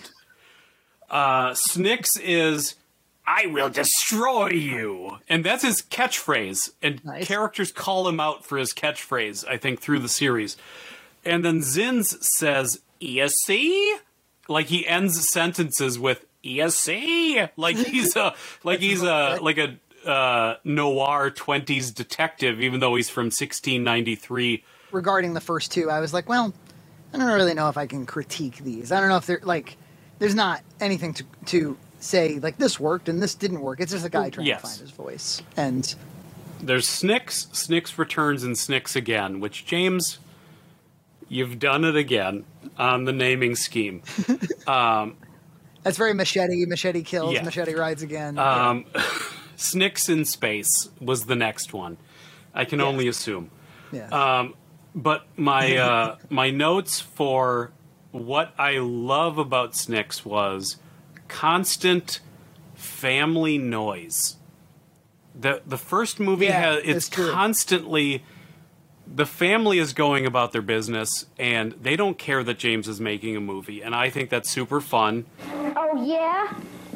Uh, Snicks is, "I will destroy you," and that's his catchphrase. And nice. Characters call him out for his catchphrase, I think, through the series. And then Zins says, "You see?" Like he ends sentences with "You see?" Like he's a like he's a like a uh, noir twenties detective, even though he's from sixteen ninety-three. Regarding the first two, I was like, well, I don't really know if I can critique these. I don't know if they're like, there's not anything to to say like this worked and this didn't work. It's just a guy trying yes. to find his voice. And there's Snicks, Snicks returns, and Snicks again, which James. You've done it again on the naming scheme. Um, That's very Machete. Machete kills. Yeah. Machete rides again. Um, yeah. Snicks in Space was the next one. I can yes. only assume. Yeah. Um, but my uh, my notes for what I love about Snicks was constant family noise. The the first movie yeah, has it's constantly. The family is going about their business, and they don't care that James is making a movie, and I think that's super fun. Oh, yeah?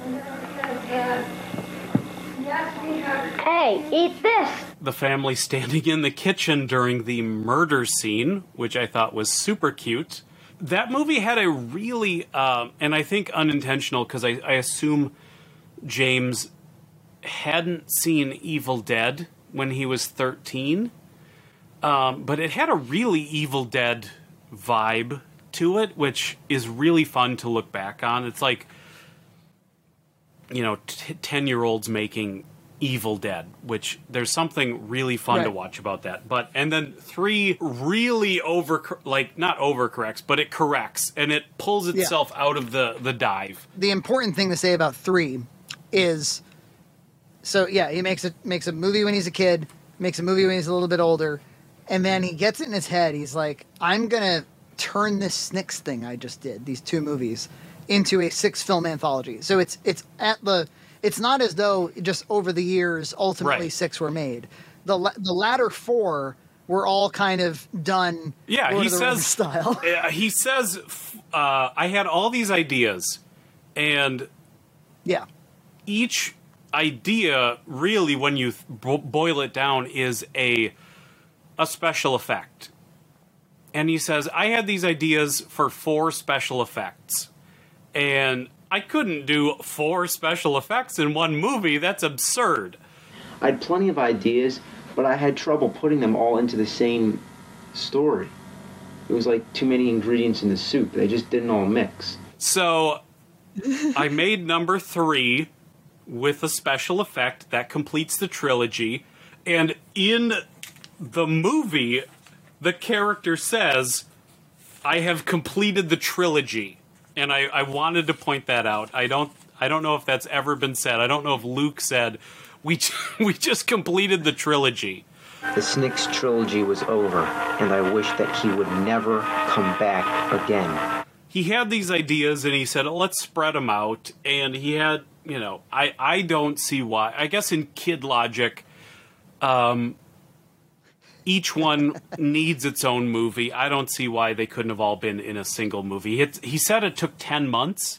Hey, eat this! The family standing in the kitchen during the murder scene, which I thought was super cute. That movie had a really, uh, and I think unintentional, because I, I assume James hadn't seen Evil Dead when he was thirteen. Um, but it had a really Evil Dead vibe to it, which is really fun to look back on. It's like, you know, t- ten-year-olds making Evil Dead, which there's something really fun right. to watch about that. But and then three really over, like not overcorrects, but it corrects and it pulls itself yeah. out of the the dive. The important thing to say about three is, so yeah, he makes a makes a movie when he's a kid, makes a movie when he's a little bit older. And then he gets it in his head. He's like, I'm going to turn this Snicks thing I just did, these two movies, into a six-film anthology. So it's it's at the it's not as though just over the years, ultimately right. six were made. The the latter four were all kind of done yeah, Lord he of the says, Rings style. He says, uh, I had all these ideas, and yeah, each idea, really, when you bo- boil it down, is a... a special effect. And he says, I had these ideas for four special effects. And I couldn't do four special effects in one movie. That's absurd. I had plenty of ideas, but I had trouble putting them all into the same story. It was like too many ingredients in the soup. They just didn't all mix. So I made number three with a special effect that completes the trilogy. And in the movie, the character says, I have completed the trilogy. And I, I wanted to point that out. I don't I don't know if that's ever been said. I don't know if Luke said, we, we just completed the trilogy. The Snicks trilogy was over, and I wish that he would never come back again. He had these ideas, and he said, let's spread them out. And he had, you know, I, I don't see why. I guess in kid logic, um, each one needs its own movie. I don't see why they couldn't have all been in a single movie. It, he said it took ten months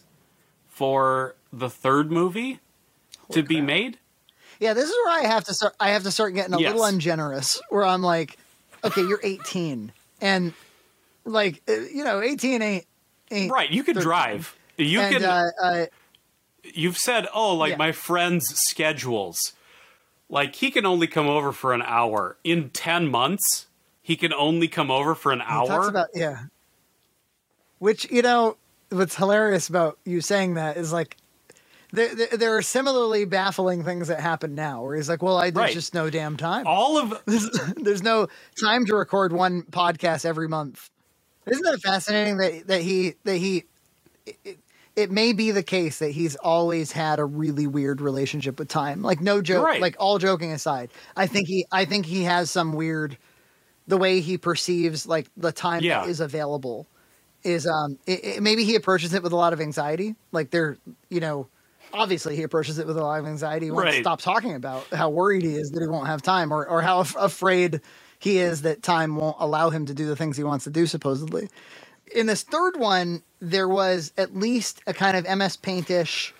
for the third movie Holy to crap. be made. Yeah, this is where I have to start. I have to start getting a Yes. little ungenerous. Where I'm like, okay, you're eighteen, and like, uh, you know, eighteen ain't ain't Right, you can thirteen. drive. You and, can. Uh, uh, You've said, oh, like Yeah. my friends' schedules. Like, he can only come over for an hour. In ten months, he can only come over for an he hour? talks about yeah. Which, you know, what's hilarious about you saying that is like, there, there, there are similarly baffling things that happen now. Where he's like, well, I, there's Right. just no damn time. All of... There's no time to record one podcast every month. Isn't that fascinating that that he that he it, it may be the case that he's always had a really weird relationship with time. Like no joke, Right. like all joking aside, I think he I think he has some weird the way he perceives like the time Yeah. that is available is um it, it, maybe he approaches it with a lot of anxiety. Like they're, you know, obviously he approaches it with a lot of anxiety. He won't Right. stop talking about how worried he is that he won't have time or or how af- afraid he is that time won't allow him to do the things he wants to do, supposedly. In this third one, there was at least a kind of M S Paint-ish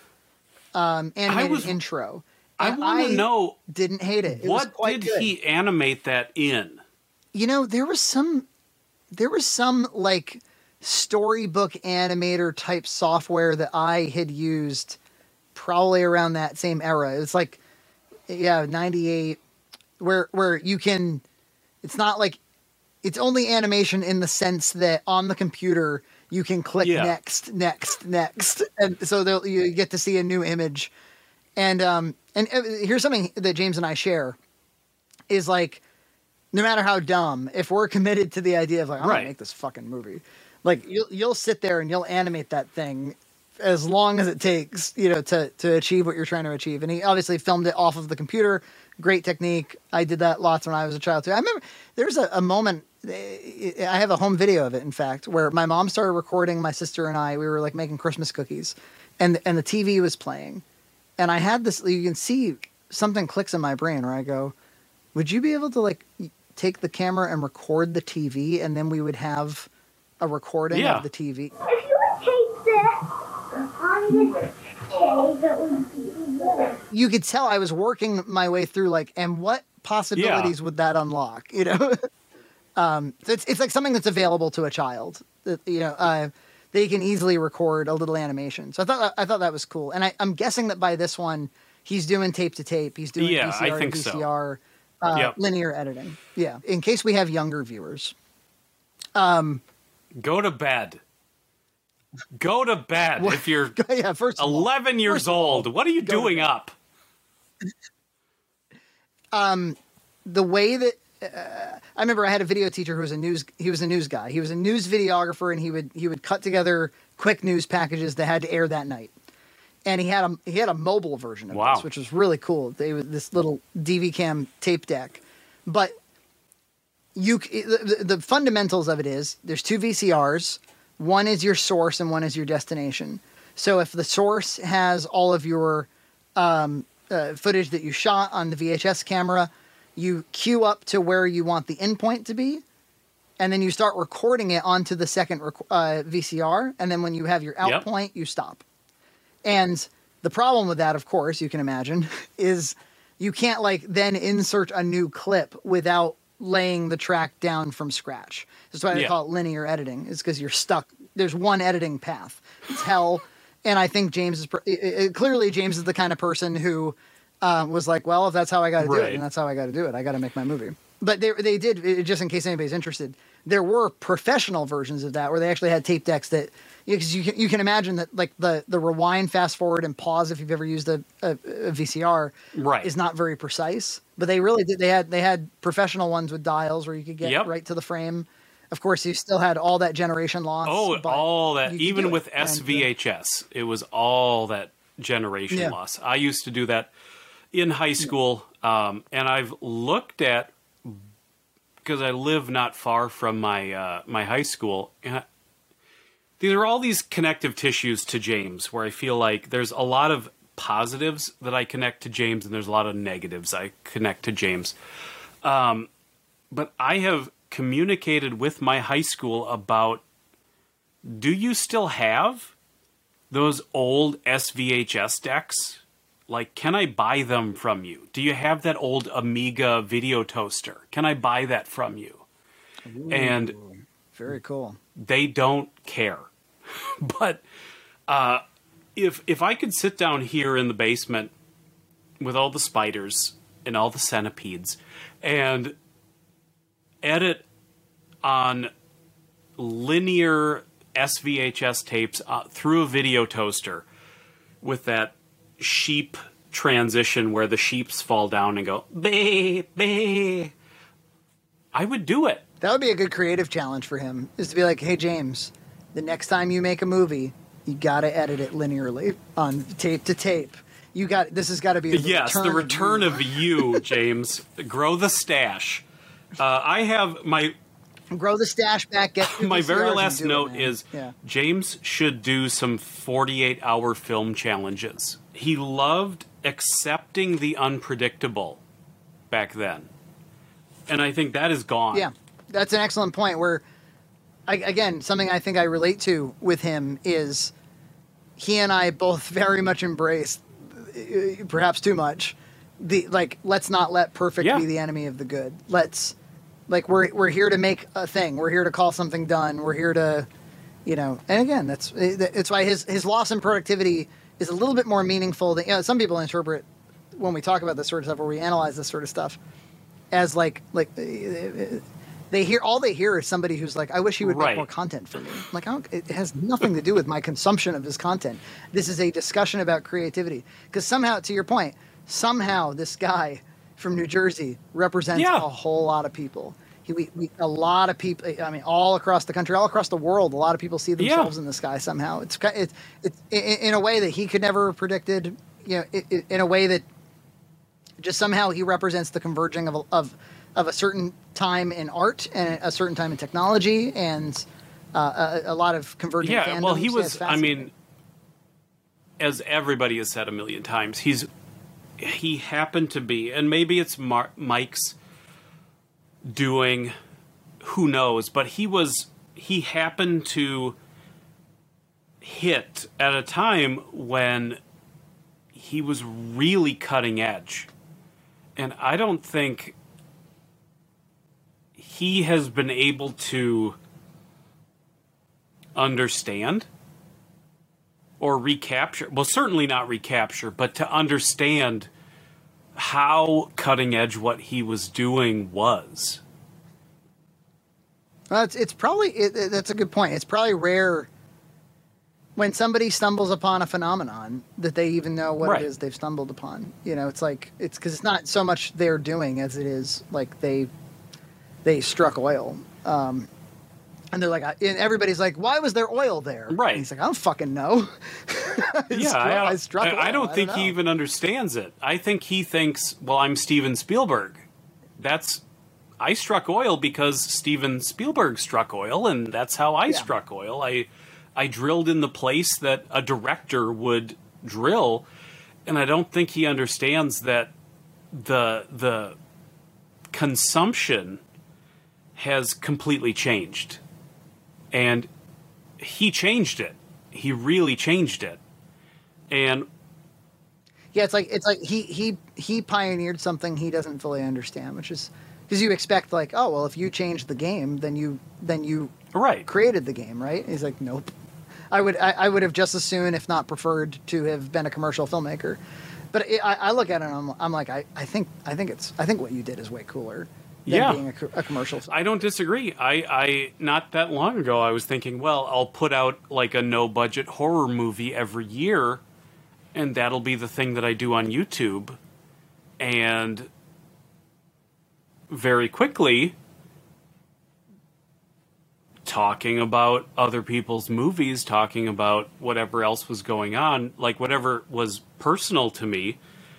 um, animated was- intro. I And want to know, Didn't hate it. It was what quite did good. he animate that in? You know, there was some, there was some like storybook animator type software that I had used probably around that same era. It's like, yeah, ninety-eight, where where you can. It's not like it's only animation in the sense that on the computer you can click Yeah. next, next, next, and so they'll- you get to see a new image. And um and uh, here's something that James and I share is like, no matter how dumb, if we're committed to the idea of like I'm Right. gonna make this fucking movie, like you'll you'll sit there and you'll animate that thing as long as it takes, you know, to to achieve what you're trying to achieve. And he obviously filmed it off of the computer. Great technique. I did that lots when I was a child too. I remember there's a, a moment. I have a home video of it, in fact, where my mom started recording my sister and I. We were like making Christmas cookies, and and the T V was playing, and I had this. You can see something clicks in my brain where I go, "Would you be able to like take the camera and record the T V, and then we would have a recording Yeah. of the T V?" If you would take this on this tape, it would be good. You could tell I was working my way through like, and what possibilities would that unlock? You know, um, so it's it's like something that's available to a child that you know uh, they can easily record a little animation. So I thought I thought that was cool, and I, I'm guessing that by this one he's doing tape to tape. He's doing Yeah, V C R I think to so. V C R, uh, Yep. linear editing. Yeah, in case we have younger viewers. Go to bed. Go to bed if you're Yeah, first of all, eleven years First of all, old. What are you go to doing bed. up? the way that uh, I remember I had a video teacher who was a news he was a news guy. He was a news videographer, and he would he would cut together quick news packages that had to air that night. And he had a he had a mobile version of Wow. this, which was really cool. They was this little D V cam tape deck. But you c- the, the fundamentals of it is there's two V C Rs. One is your source and one is your destination. So if the source has all of your um, uh, footage that you shot on the V H S camera, you queue up to where you want the endpoint to be, and then you start recording it onto the second rec- uh, V C R, and then when you have your out Yep. point, you stop. And the problem with that, of course, you can imagine, is you can't like then insert a new clip without laying the track down from scratch. That's why they Yeah. call it linear editing. It's because you're stuck. There's one editing path. It's hell. And I think James is pr- i- i- clearly James is the kind of person who uh, was like, well, if that's how I got to do Right. it, and that's how I got to do it, I got to make my movie. But they they did, it- just in case anybody's interested, there were professional versions of that where they actually had tape decks that, because you, can- you can imagine that like the, the rewind, fast forward, and pause, if you've ever used a, a, a V C R, Right. is not very precise. But they really did. They had they had professional ones with dials where you could get Yep. right to the frame. Of course, you still had all that generation loss. Oh, but all that. you could Even do with it. And, uh, S V H S, it was all that generation Yeah. loss. I used to do that in high school, um, and I've looked at, because I live not far from my uh, my high school, and I, these are all these connective tissues to James, where I feel like there's a lot of positives that I connect to James, and there's a lot of negatives I connect to James. Um, but I have communicated with my high school about, do you still have those old S V H S decks? Like, can I buy them from you? Do you have that old Amiga video toaster? Can I buy that from you? And Very cool. they don't care. But uh, if if I could sit down here in the basement with all the spiders and all the centipedes and edit on linear S V H S tapes uh, through a video toaster with that sheep transition where the sheeps fall down and go, "Bay, bay," I would do it. That would be a good creative challenge for him, is to be like, hey, James, the next time you make a movie, you got to edit it linearly on tape to tape. You got this has got to be the Yes, return the return of, of you, James. Grow the stash. Uh, I have my you. Grow the stash back. Get through my V C Rs very and last do it, note man. is yeah. James should do some forty-eight hour film challenges. He loved accepting the unpredictable back then. And I think that is gone. Yeah, that's an excellent point. Where, I, again, something I think I relate to with him is he and I both very much embrace, uh, perhaps too much, the like. Let's not let perfect Yeah. be the enemy of the good. Let's like we're we're here to make a thing. We're here to call something done. We're here to, you know. And again, that's it's why his his loss in productivity is a little bit more meaningful than, you know, some people interpret when we talk about this sort of stuff, where we analyze this sort of stuff, as like like uh, they hear all they hear is somebody who's like, I wish he would Right. make more content for me. Like, I don't, it has nothing to do with my consumption of his content. This is a discussion about creativity. Because somehow, to your point, somehow this guy from New Jersey represents Yeah. a whole lot of people. He, we, we, a lot of people. I mean, all across the country, all across the world, a lot of people see themselves Yeah. in this guy somehow. It's ki- it's it's in, in a way that he could never have predicted. You know, it, it, in a way that just somehow he represents the converging of a, of of a certain time in art and a certain time in technology, and uh, a, a lot of converging. Yeah, well, fandoms. he Yeah, was, it's I fascinating. mean, as everybody has said a million times, he's he happened to be, and maybe it's Mar- Mike's doing, who knows, but he was, he happened to hit at a time when he was really cutting edge. And I don't think he has been able to understand or recapture, well, certainly not recapture, but to understand how cutting edge what he was doing was. Well, it's, it's probably it, it- that's a good point. It's probably rare when somebody stumbles upon a phenomenon that they even know what Right. it is they've stumbled upon. You know, it's like it's because it's not so much they're doing as it is like they they struck oil. Um, and they're like, I- and everybody's like, why was there oil there? Right. And he's like, I don't fucking know. I Yeah, struck, I, I struck I, I oil. don't think he know. even understands it. I think he thinks, well, I'm Steven Spielberg. That's I struck oil because Steven Spielberg struck oil, and that's how I Yeah. struck oil. I I drilled in the place that a director would drill, and I don't think he understands that the the consumption has completely changed. And he changed it. He really changed it. And Yeah, it's like it's like he he he pioneered something he doesn't fully understand, which is because you expect like, oh well, if you change the game, then you then you right. created the game, right? He's like, nope. I would I, I would have just as soon, if not preferred, to have been a commercial filmmaker. But it, I, I look at it and I'm, I'm like, I, I think I think it's I think what you did is way cooler than Yeah. being a, co- a commercial film. I don't disagree. I, I not that long ago I was thinking, well, I'll put out like a no budget horror movie every year, and that'll be the thing that I do on YouTube. And very quickly, talking about other people's movies, talking about whatever else was going on, like whatever was personal to me,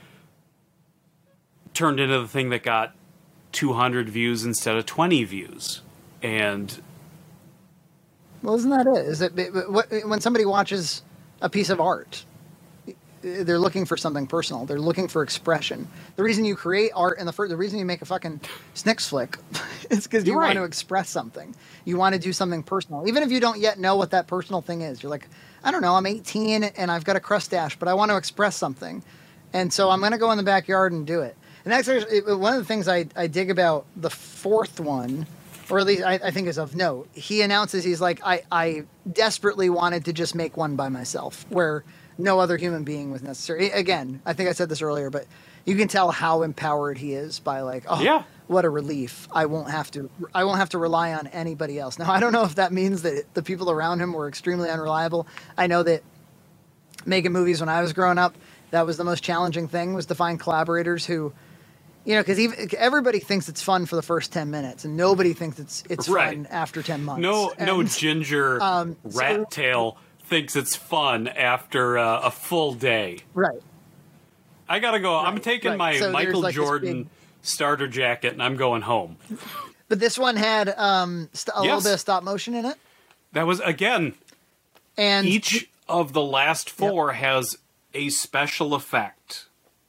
turned into the thing that got two hundred views instead of twenty views. And Well, isn't that it? Is it it- what- when somebody watches a piece of art, they're looking for something personal. They're looking for expression. The reason you create art and the first, the reason you make a fucking Snicks flick is because you You're want right. to express something. You want to do something personal, even if you don't yet know what that personal thing is. You're like, I don't know, I'm eighteen and I've got a crustache, but I want to express something, and so I'm going to go in the backyard and do it. And that's actually it- one of the things I, I dig about the fourth one, or at least I, I think is of note. He announces, he's like, I, I desperately wanted to just make one by myself where no other human being was necessary. Again, I think I said this earlier, but you can tell how empowered he is by like, oh, Yeah. what a relief. I won't have to, I won't have to rely on anybody else. Now, I don't know if that means that the people around him were extremely unreliable. I know that making movies when I was growing up, that was the most challenging thing, was to find collaborators who, you know, because even everybody thinks it's fun for the first ten minutes, and nobody thinks it's it's Right. fun after ten months. no, no And- ginger um, so- rat tail thinks it's fun after uh, a full day. right. I gotta go. I'm Right, taking right. my So there's, Michael like, this Jordan big- starter jacket and I'm going home. But this one had um, st- a little Yes. bit of stop motion in it, That was, again, and each of the last four has a special effect.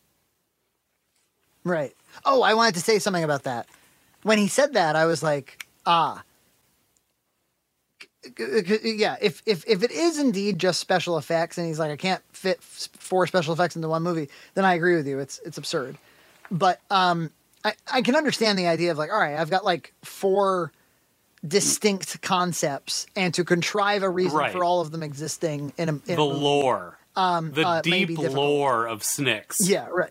right. Oh, I wanted to say something about that. When he said that, I was like, ah. C- c- Yeah, if, if if it is indeed just special effects, and he's like, I can't fit f- four special effects into one movie, then I agree with you. It's it's absurd. But um, I I can understand the idea of like, all right, I've got like four distinct concepts, and to contrive a reason Right. for all of them existing in a, in a The movie. lore. Um, the uh, may deep be difficult. lore of Snicks. Yeah, right.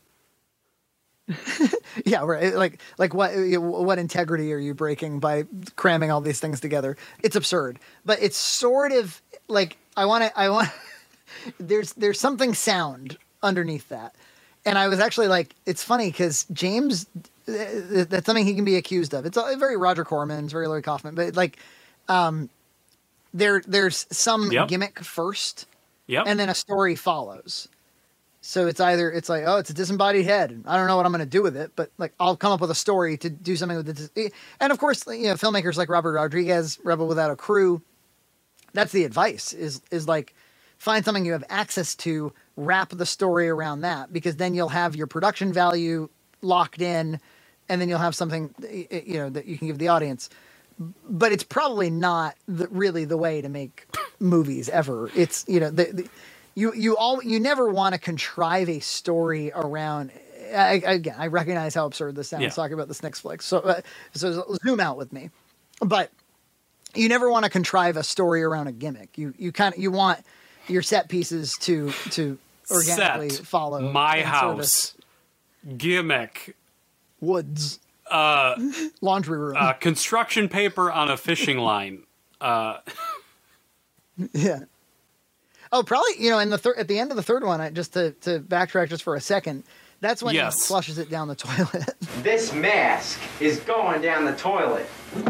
Yeah, right. Like, like what what integrity are you breaking by cramming all these things together? It's absurd, but it's sort of like I want to. I want. there's there's something sound underneath that, and I was actually like, it's funny because James, uh, that's something he can be accused of. It's a, very Roger Corman, it's very Lloyd Kaufman, but like, um, there there's some Yep. gimmick first, Yep. and then a story follows. So it's either it's like, oh, it's a disembodied head. I don't know what I'm going to do with it, but like I'll come up with a story to do something with it. Dis- And of course, you know, filmmakers like Robert Rodriguez, Rebel Without a Crew. That's the advice: is is like find something you have access to, wrap the story around that, because then you'll have your production value locked in, and then you'll have something you know that you can give the audience. But it's probably not the, really the way to make movies ever. It's you know the, the You you all you never want to contrive a story around. I, again, I recognize how absurd this sounds Yeah. talking about the Snicks flick. So uh, so zoom out with me, but you never want to contrive a story around a gimmick. You you kind of you want your set pieces to to organically Set, follow my and house, gimmick, woods, uh, laundry room. uh, construction paper on a fishing line. Uh, Yeah. Oh, probably, you know, in the third, at the end of the third one, I, just to, to backtrack just for a second, that's when Yes. he flushes it down the toilet. This mask is going down the toilet.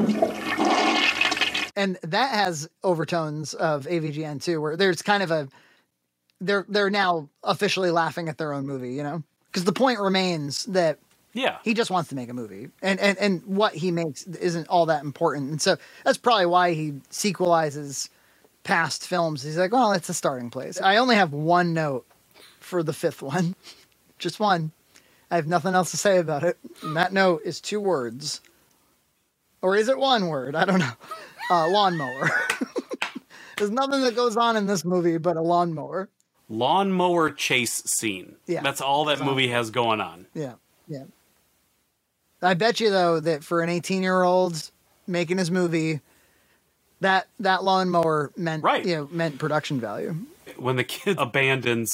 And that has overtones of A V G N too, where there's kind of a, they're, they're now officially laughing at their own movie, you know, because the point remains that yeah. he just wants to make a movie, and, and, and what he makes isn't all that important. And so that's probably why he sequelizes past films. He's like, well, it's a starting place. I only have one note for the fifth one, just one. I have nothing else to say about it. And that note is two words, or is it one word? I don't know. Uh, lawnmower. There's nothing that goes on in this movie but a lawnmower. Lawnmower chase scene. Yeah. That's all that movie has going on. Yeah, yeah. I bet you though that for an eighteen-year-old making his movie, that that lawnmower meant Right. you know meant production value. When the kid abandons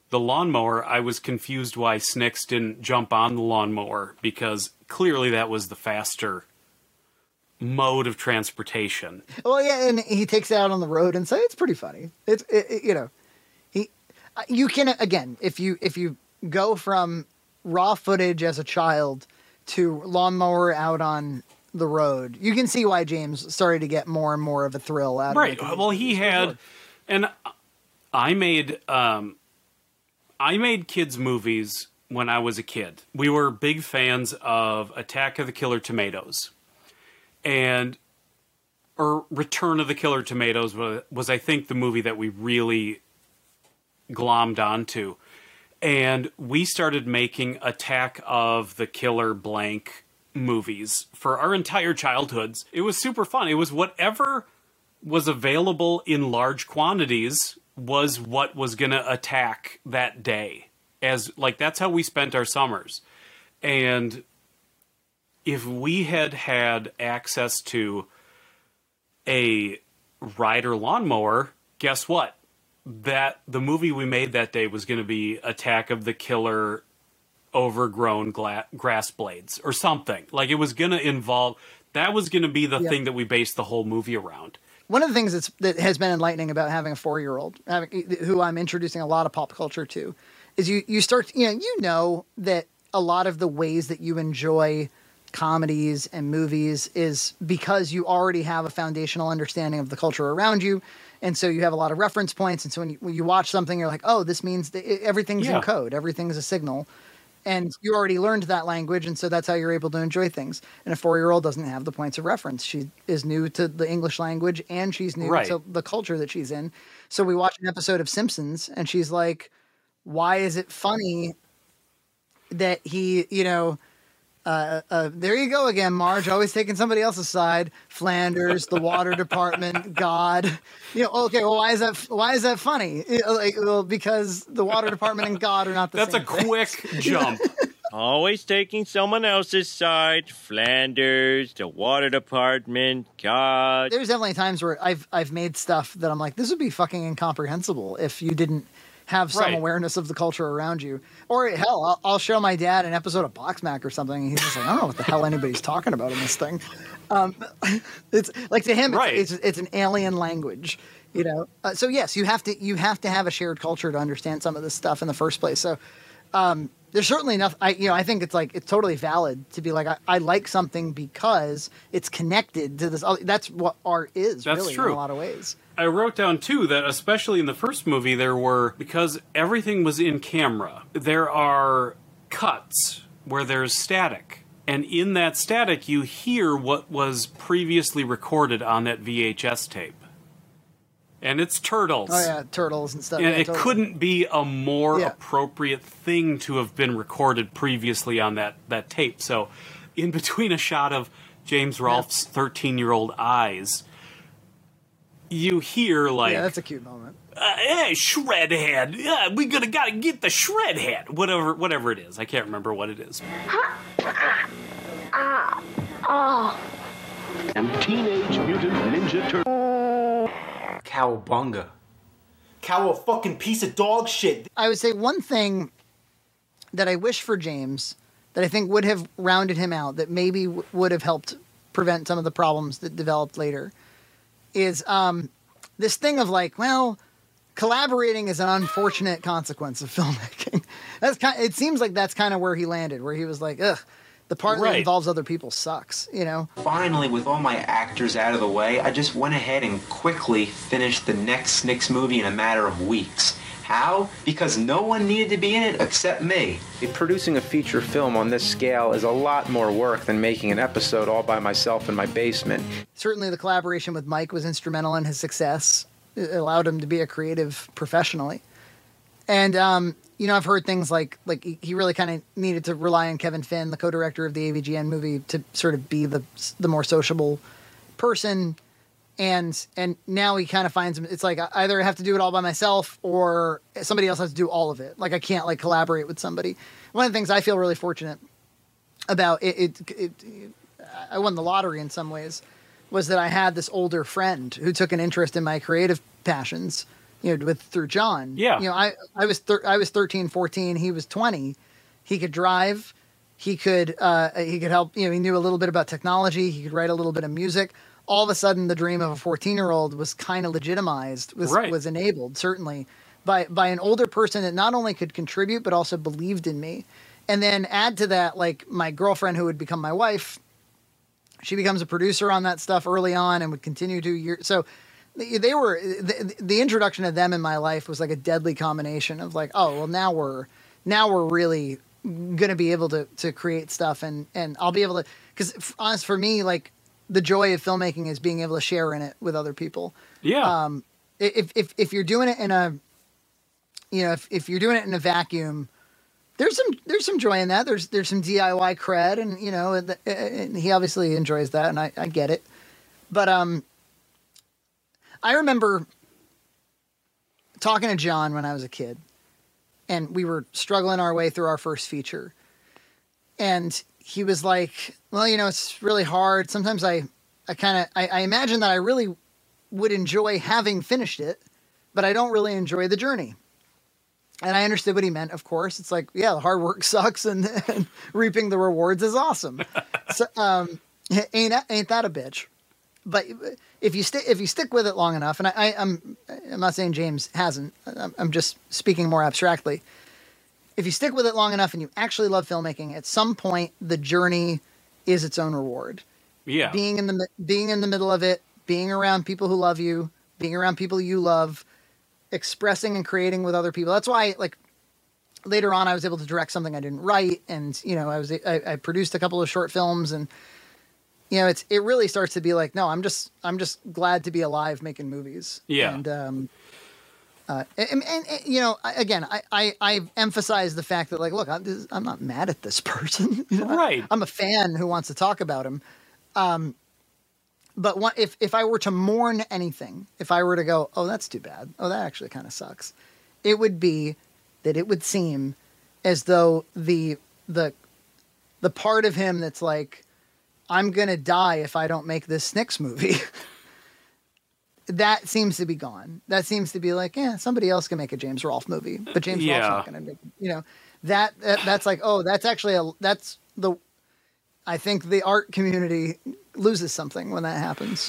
the lawnmower, I was confused why Snicks didn't jump on the lawnmower, because clearly that was the faster mode of transportation. Well, yeah, and he takes it out on the road, and so it's pretty funny. It's it, it, you know, he you can again if you if you go from raw footage as a child to lawnmower out on the road, you can see why James started to get more and more of a thrill out right. of it. Right. Well, he had, and I made um, I made kids movies when I was a kid. We were big fans of Attack of the Killer Tomatoes. And, or Return of the Killer Tomatoes was, was, I think, the movie that we really glommed onto. And we started making Attack of the Killer blank movies for our entire childhoods. It was super fun. It was whatever was available in large quantities was what was going to attack that day. As, like, that's how we spent our summers. And if we had had access to a rider lawnmower, guess what? That the movie we made that day was going to be Attack of the Killer Overgrown gla- Grass Blades or something. Like, it was going to involve, that was going to be the yep. thing that we based the whole movie around. One of the things that's, that has been enlightening about having a four-year-old, having, who I'm introducing a lot of pop culture to, is you, you start, you know, you know that a lot of the ways that you enjoy comedies and movies is because you already have a foundational understanding of the culture around you. And so you have a lot of reference points. And so when you, when you watch something, you're like, oh, this means that everything's yeah. in code. Everything's a signal. And you already learned that language. And so that's how you're able to enjoy things. And a four-year-old doesn't have the points of reference. She is new to the English language and she's new right. to the culture that she's in. So we watch an episode of Simpsons and she's like, why is it funny that he, you know, Uh, uh, there you go again, Marge, always taking somebody else's side. Flanders, the water department, God. You know, okay, well, why is that, why is that funny? Like, well, because the water department and God are not the That's same That's a quick jump. Always taking someone else's side. Flanders, the water department, God. There's definitely times where I've, I've made stuff that I'm like, this would be fucking incomprehensible if you didn't have some right. awareness of the culture around you. Or hell, I'll, I'll show my dad an episode of Boxmack or something, and he's just like, I don't know what the hell anybody's talking about in this thing. Um, it's like to him, right. it's, it's it's an alien language, you know. Uh, so yes, you have to you have to have a shared culture to understand some of this stuff in the first place. So um, there's certainly enough. I you know I think it's like it's totally valid to be like I, I like something because it's connected to this. That's what art is. That's really true. in a lot of ways. I wrote down, too, that especially in the first movie, there were, because everything was in camera, there are cuts where there's static. And in that static, you hear what was previously recorded on that V H S tape. And it's turtles. Oh, yeah, turtles and stuff. And yeah, it totally. couldn't be a more yeah. appropriate thing to have been recorded previously on that, that tape. So, in between a shot of James Rolfe's thirteen-year-old eyes, you hear, like... Yeah, that's a cute moment. Uh, hey, Shredhead! Yeah, we gotta gotta get the Shredhead! Whatever whatever it is. I can't remember what it is. And Teenage Mutant Ninja Turtles. Cowabunga. Cow a fucking piece of dog shit. I would say one thing that I wish for James that I think would have rounded him out, that maybe w- would have helped prevent some of the problems that developed later, is um, this thing of like, well, collaborating is an unfortunate consequence of filmmaking. That's kind. It seems like that's kind of where he landed, where he was like, ugh, the part Right. that involves other people sucks, you know? Finally, with all my actors out of the way, I just went ahead and quickly finished the next Snicks movie in a matter of weeks. How? Because no one needed to be in it except me. Producing a feature film on this scale is a lot more work than making an episode all by myself in my basement. Certainly the collaboration with Mike was instrumental in his success. It allowed him to be a creative professionally. And, um, you know, I've heard things like, like he really kind of needed to rely on Kevin Finn, the co-director of the A V G N movie, to sort of be the the more sociable person. And and now he kind of finds, it's like I either have to do it all by myself or somebody else has to do all of it. Like I can't like collaborate with somebody. One of the things I feel really fortunate about it, it, it, it I won the lottery in some ways, was that I had this older friend who took an interest in my creative passions, you know, with through John. Yeah. You know, I I was thir- I was thirteen, fourteen. He was twenty. He could drive. He could uh, he could help. You know, he knew a little bit about technology. He could write a little bit of music. All of a sudden, the dream of a fourteen-year-old was kind of legitimized, was Right. was enabled, certainly, by by an older person that not only could contribute but also believed in me. And then add to that, like my girlfriend, who would become my wife. She becomes a producer on that stuff early on, and would continue to year. So they, they were the, the introduction of them in my life was like a deadly combination of like, oh well, now we're now we're really going to be able to to create stuff, and and I'll be able to, because honest for me, like. The joy of filmmaking is being able to share in it with other people. Yeah. Um, if, if, if you're doing it in a, you know, if, if you're doing it in a vacuum, there's some, there's some joy in that. There's, there's some D I Y cred, and, you know, and, and he obviously enjoys that, and I, I get it. But, um, I remember talking to John when I was a kid, and we were struggling our way through our first feature, and he was like, well, you know, it's really hard. Sometimes I, I kind of, I, I imagine that I really would enjoy having finished it, but I don't really enjoy the journey. And I understood what he meant, of course. It's like, yeah, the hard work sucks, and, and reaping the rewards is awesome. So, um, ain't, that- ain't that a bitch? But if you stick, if you stick with it long enough, and I, I, I'm, I'm not saying James hasn't, I'm, I'm just speaking more abstractly. If you stick with it long enough and you actually love filmmaking, at some point the journey is its own reward. Yeah. Being in the mi- being in the middle of it, being around people who love you, being around people you love, expressing and creating with other people. That's why, like, later on, I was able to direct something I didn't write, and you know, I was I, I produced a couple of short films, and you know, it's it really starts to be like, no, I'm just I'm just glad to be alive making movies. Yeah. And um, Uh, and, and, and, you know, I- again, I, I, I emphasize the fact that, like, look, I'm, this, I'm not mad at this person. You know? Right. I'm a fan who wants to talk about him. Um, but what, if, if I were to mourn anything, if I were to go, oh, that's too bad. Oh, that actually kind of sucks. It would be that it would seem as though the, the, the part of him that's like, I'm going to die if I don't make this Snicks movie. That seems to be gone. That seems to be like, yeah, somebody else can make a James Rolfe movie, but James Yeah. Rolfe's not going to make, you know, that, that that's like, oh, that's actually a, that's the, I think the art community loses something when that happens.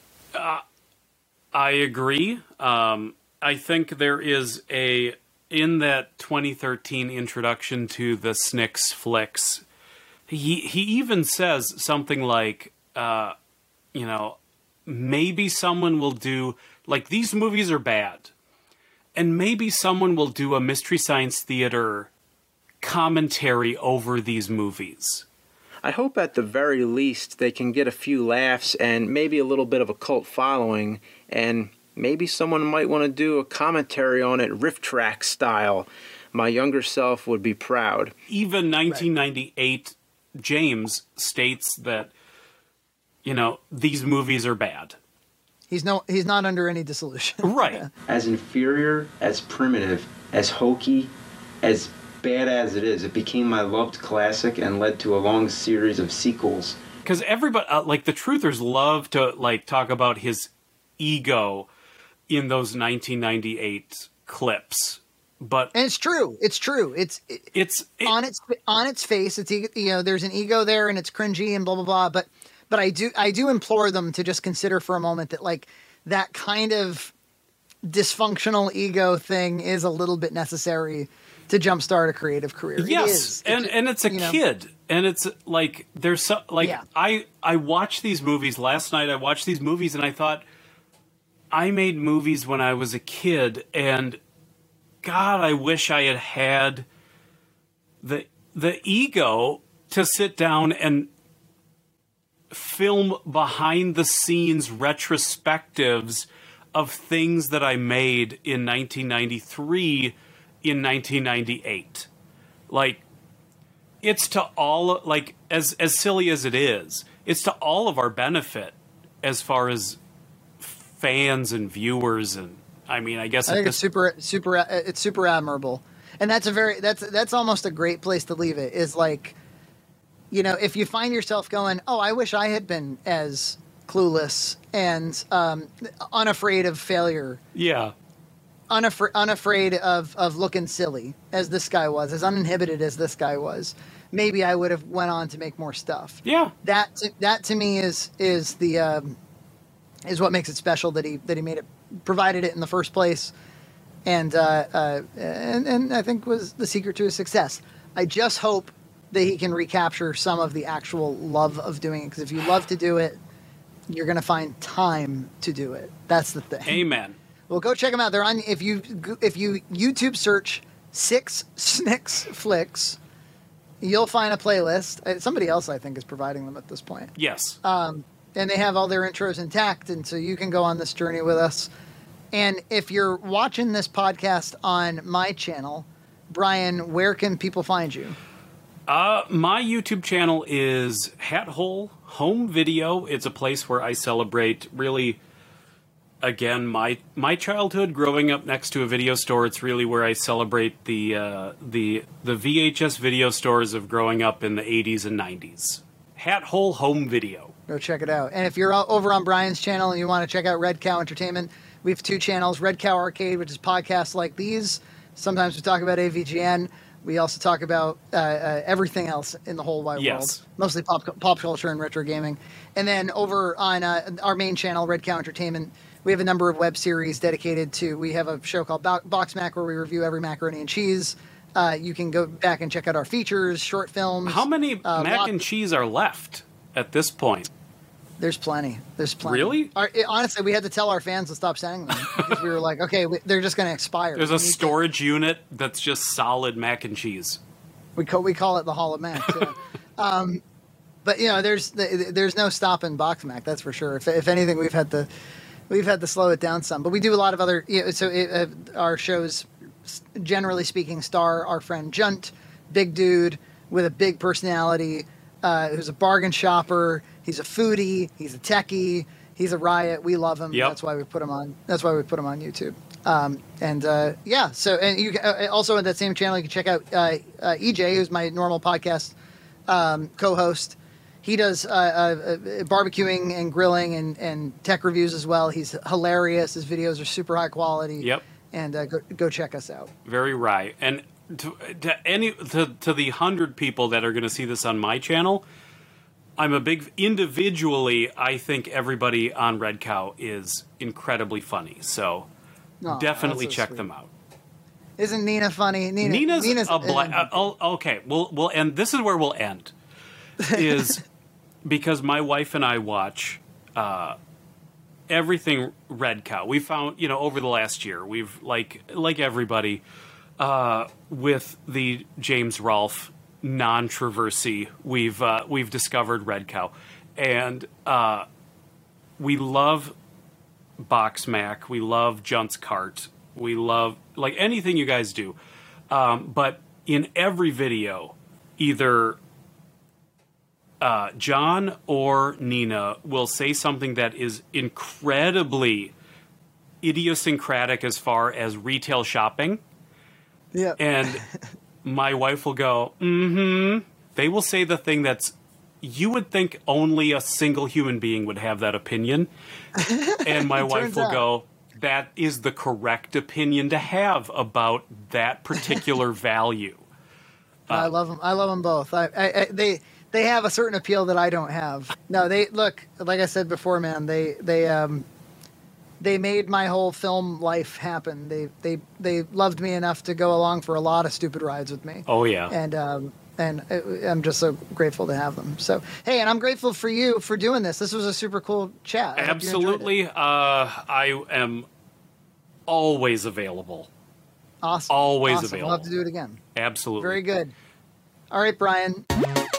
I agree. Um, I think there is a, in that twenty thirteen introduction to the Snicks flicks, he, he even says something like, uh, you know, maybe someone will do, like, these movies are bad, and maybe someone will do a Mystery Science Theater commentary over these movies. I hope at the very least they can get a few laughs and maybe a little bit of a cult following, and maybe someone might want to do a commentary on it riff track style. My younger self would be proud. Even nineteen ninety-eight James states that, you know, these movies are bad. He's no, he's not under any dissolution. Right. As inferior, as primitive, as hokey, as bad as it is, it became my loved classic and led to a long series of sequels. Because everybody, uh, like, the truthers love to, like, talk about his ego in those nineteen ninety-eight clips. But And it's true. It's true. It's it, it's it, on its on its face. It's e- you know, there's an ego there, and it's cringy and blah blah blah. But but I do I do implore them to just consider for a moment that, like, that kind of dysfunctional ego thing is a little bit necessary to jumpstart a creative career. It yes, is. and It's- and it's a you know. kid, and it's like there's so, like Yeah. I I watched these movies last night. I watched these movies, and I thought, I made movies when I was a kid, and God, I wish I had had the the ego to sit down and film behind the scenes retrospectives of things that I made in nineteen ninety-three, in nineteen ninety-eight. Like, it's to all, like, as as silly as it is, it's to all of our benefit as far as fans and viewers, and I mean, I guess I at think this it's super super it's super admirable. And that's a very that's that's almost a great place to leave it, is like, you know, if you find yourself going, oh, I wish I had been as clueless and um, unafraid of failure. yeah. unafra- unafraid of, of looking silly as this guy was, as uninhibited as this guy was, maybe I would have went on to make more stuff. Yeah. That to, that to me is is the um, is what makes it special that he that he made it, provided it in the first place, and uh, uh, and and I think was the secret to his success. I just hope that he can recapture some of the actual love of doing it, because if you love to do it, you're going to find time to do it. That's the thing. Amen. Well, go check them out. They're on. If you if you YouTube search Six Snicks Flicks, you'll find a playlist. Uh, Somebody else, I think, is providing them at this point. Yes. Um, and they have all their intros intact, and so you can go on this journey with us. And if you're watching this podcast on my channel, Brian, where can people find you? Uh, my YouTube channel is Hat Hole Home Video. It's a place where I celebrate, really, again, my my childhood growing up next to a video store. It's really where I celebrate the uh, the the V H S video stores of growing up in the eighties and nineties. Hat Hole Home Video. Go check it out. And if you're over on Brian's channel and you want to check out Red Cow Entertainment, we have two channels: Red Cow Arcade, which is podcasts like these. Sometimes we talk about A V G N. We also talk about uh, uh, everything else in the whole wide Yes. world, mostly pop pop culture and retro gaming. And then over on uh, our main channel, Red Cow Entertainment, we have a number of web series dedicated to. We have a show called Bo- Box Mac, where we review every macaroni and cheese. Uh, you can go back and check out our features, short films. How many uh, mac lot- and cheese are left at this point? There's plenty. There's plenty. Really? Our, it, honestly, we had to tell our fans to stop sending them because we were like, okay, we, they're just going to expire. There's We a need to- storage unit that's just solid mac and cheese. We call we call it the Hall of Mac. Yeah. um, but you know, there's there's no stopping Box Mac. That's for sure. If, if anything, we've had to we've had to slow it down some. But we do a lot of other. You know, so it, uh, our shows, generally speaking, star our friend Junt, big dude with a big personality, uh, who's a bargain shopper. He's a foodie. He's a techie. He's a riot. We love him. Yep. That's why we put him on. That's why we put him on YouTube. Um, and uh, yeah, so and you can, uh, also on that same channel you can check out uh, uh, E J, who's my normal podcast um, co-host. He does uh, uh, barbecuing and grilling and, and tech reviews as well. He's hilarious. His videos are super high quality. Yep. And uh, go go check us out. Very right. And to, to any to, to the hundred people that are going to see this on my channel, I'm a big individually. I think everybody on Red Cow is incredibly funny. So Aw, definitely that's so check sweet. them out. Isn't Nina funny? Nina, Nina's, Nina's a bla- uh, oh, okay. We'll we'll end. This is where we'll end. Is because my wife and I watch uh, everything Red Cow. We found, you know, over the last year, we've like like everybody uh, with the James Rolfe non-traversy, we've uh, we've discovered Red Cow, and uh, we love Box Mac. We love Junt's Cart. We love like anything you guys do, um, but in every video, either Uh, John or Nina will say something that is incredibly idiosyncratic as far as retail shopping. Yeah. And my wife will go, mm-hmm. They will say the thing that's, you would think only a single human being would have that opinion. And my wife Turns will out. go, that is the correct opinion to have about that particular value. I love them. I love them both. I, I, I they they have a certain appeal that I don't have. No, they look like I said before, man. They they um they made my whole film life happen. They they they loved me enough to go along for a lot of stupid rides with me. Oh, yeah. And um and I- I'm just so grateful to have them. So hey, and I'm grateful for you for doing this. This was a super cool chat. I hope you enjoyed it. Absolutely. Uh, I am always available. Awesome. Always awesome. available. We'll have to do it again. Absolutely. Very good. All right, Brian.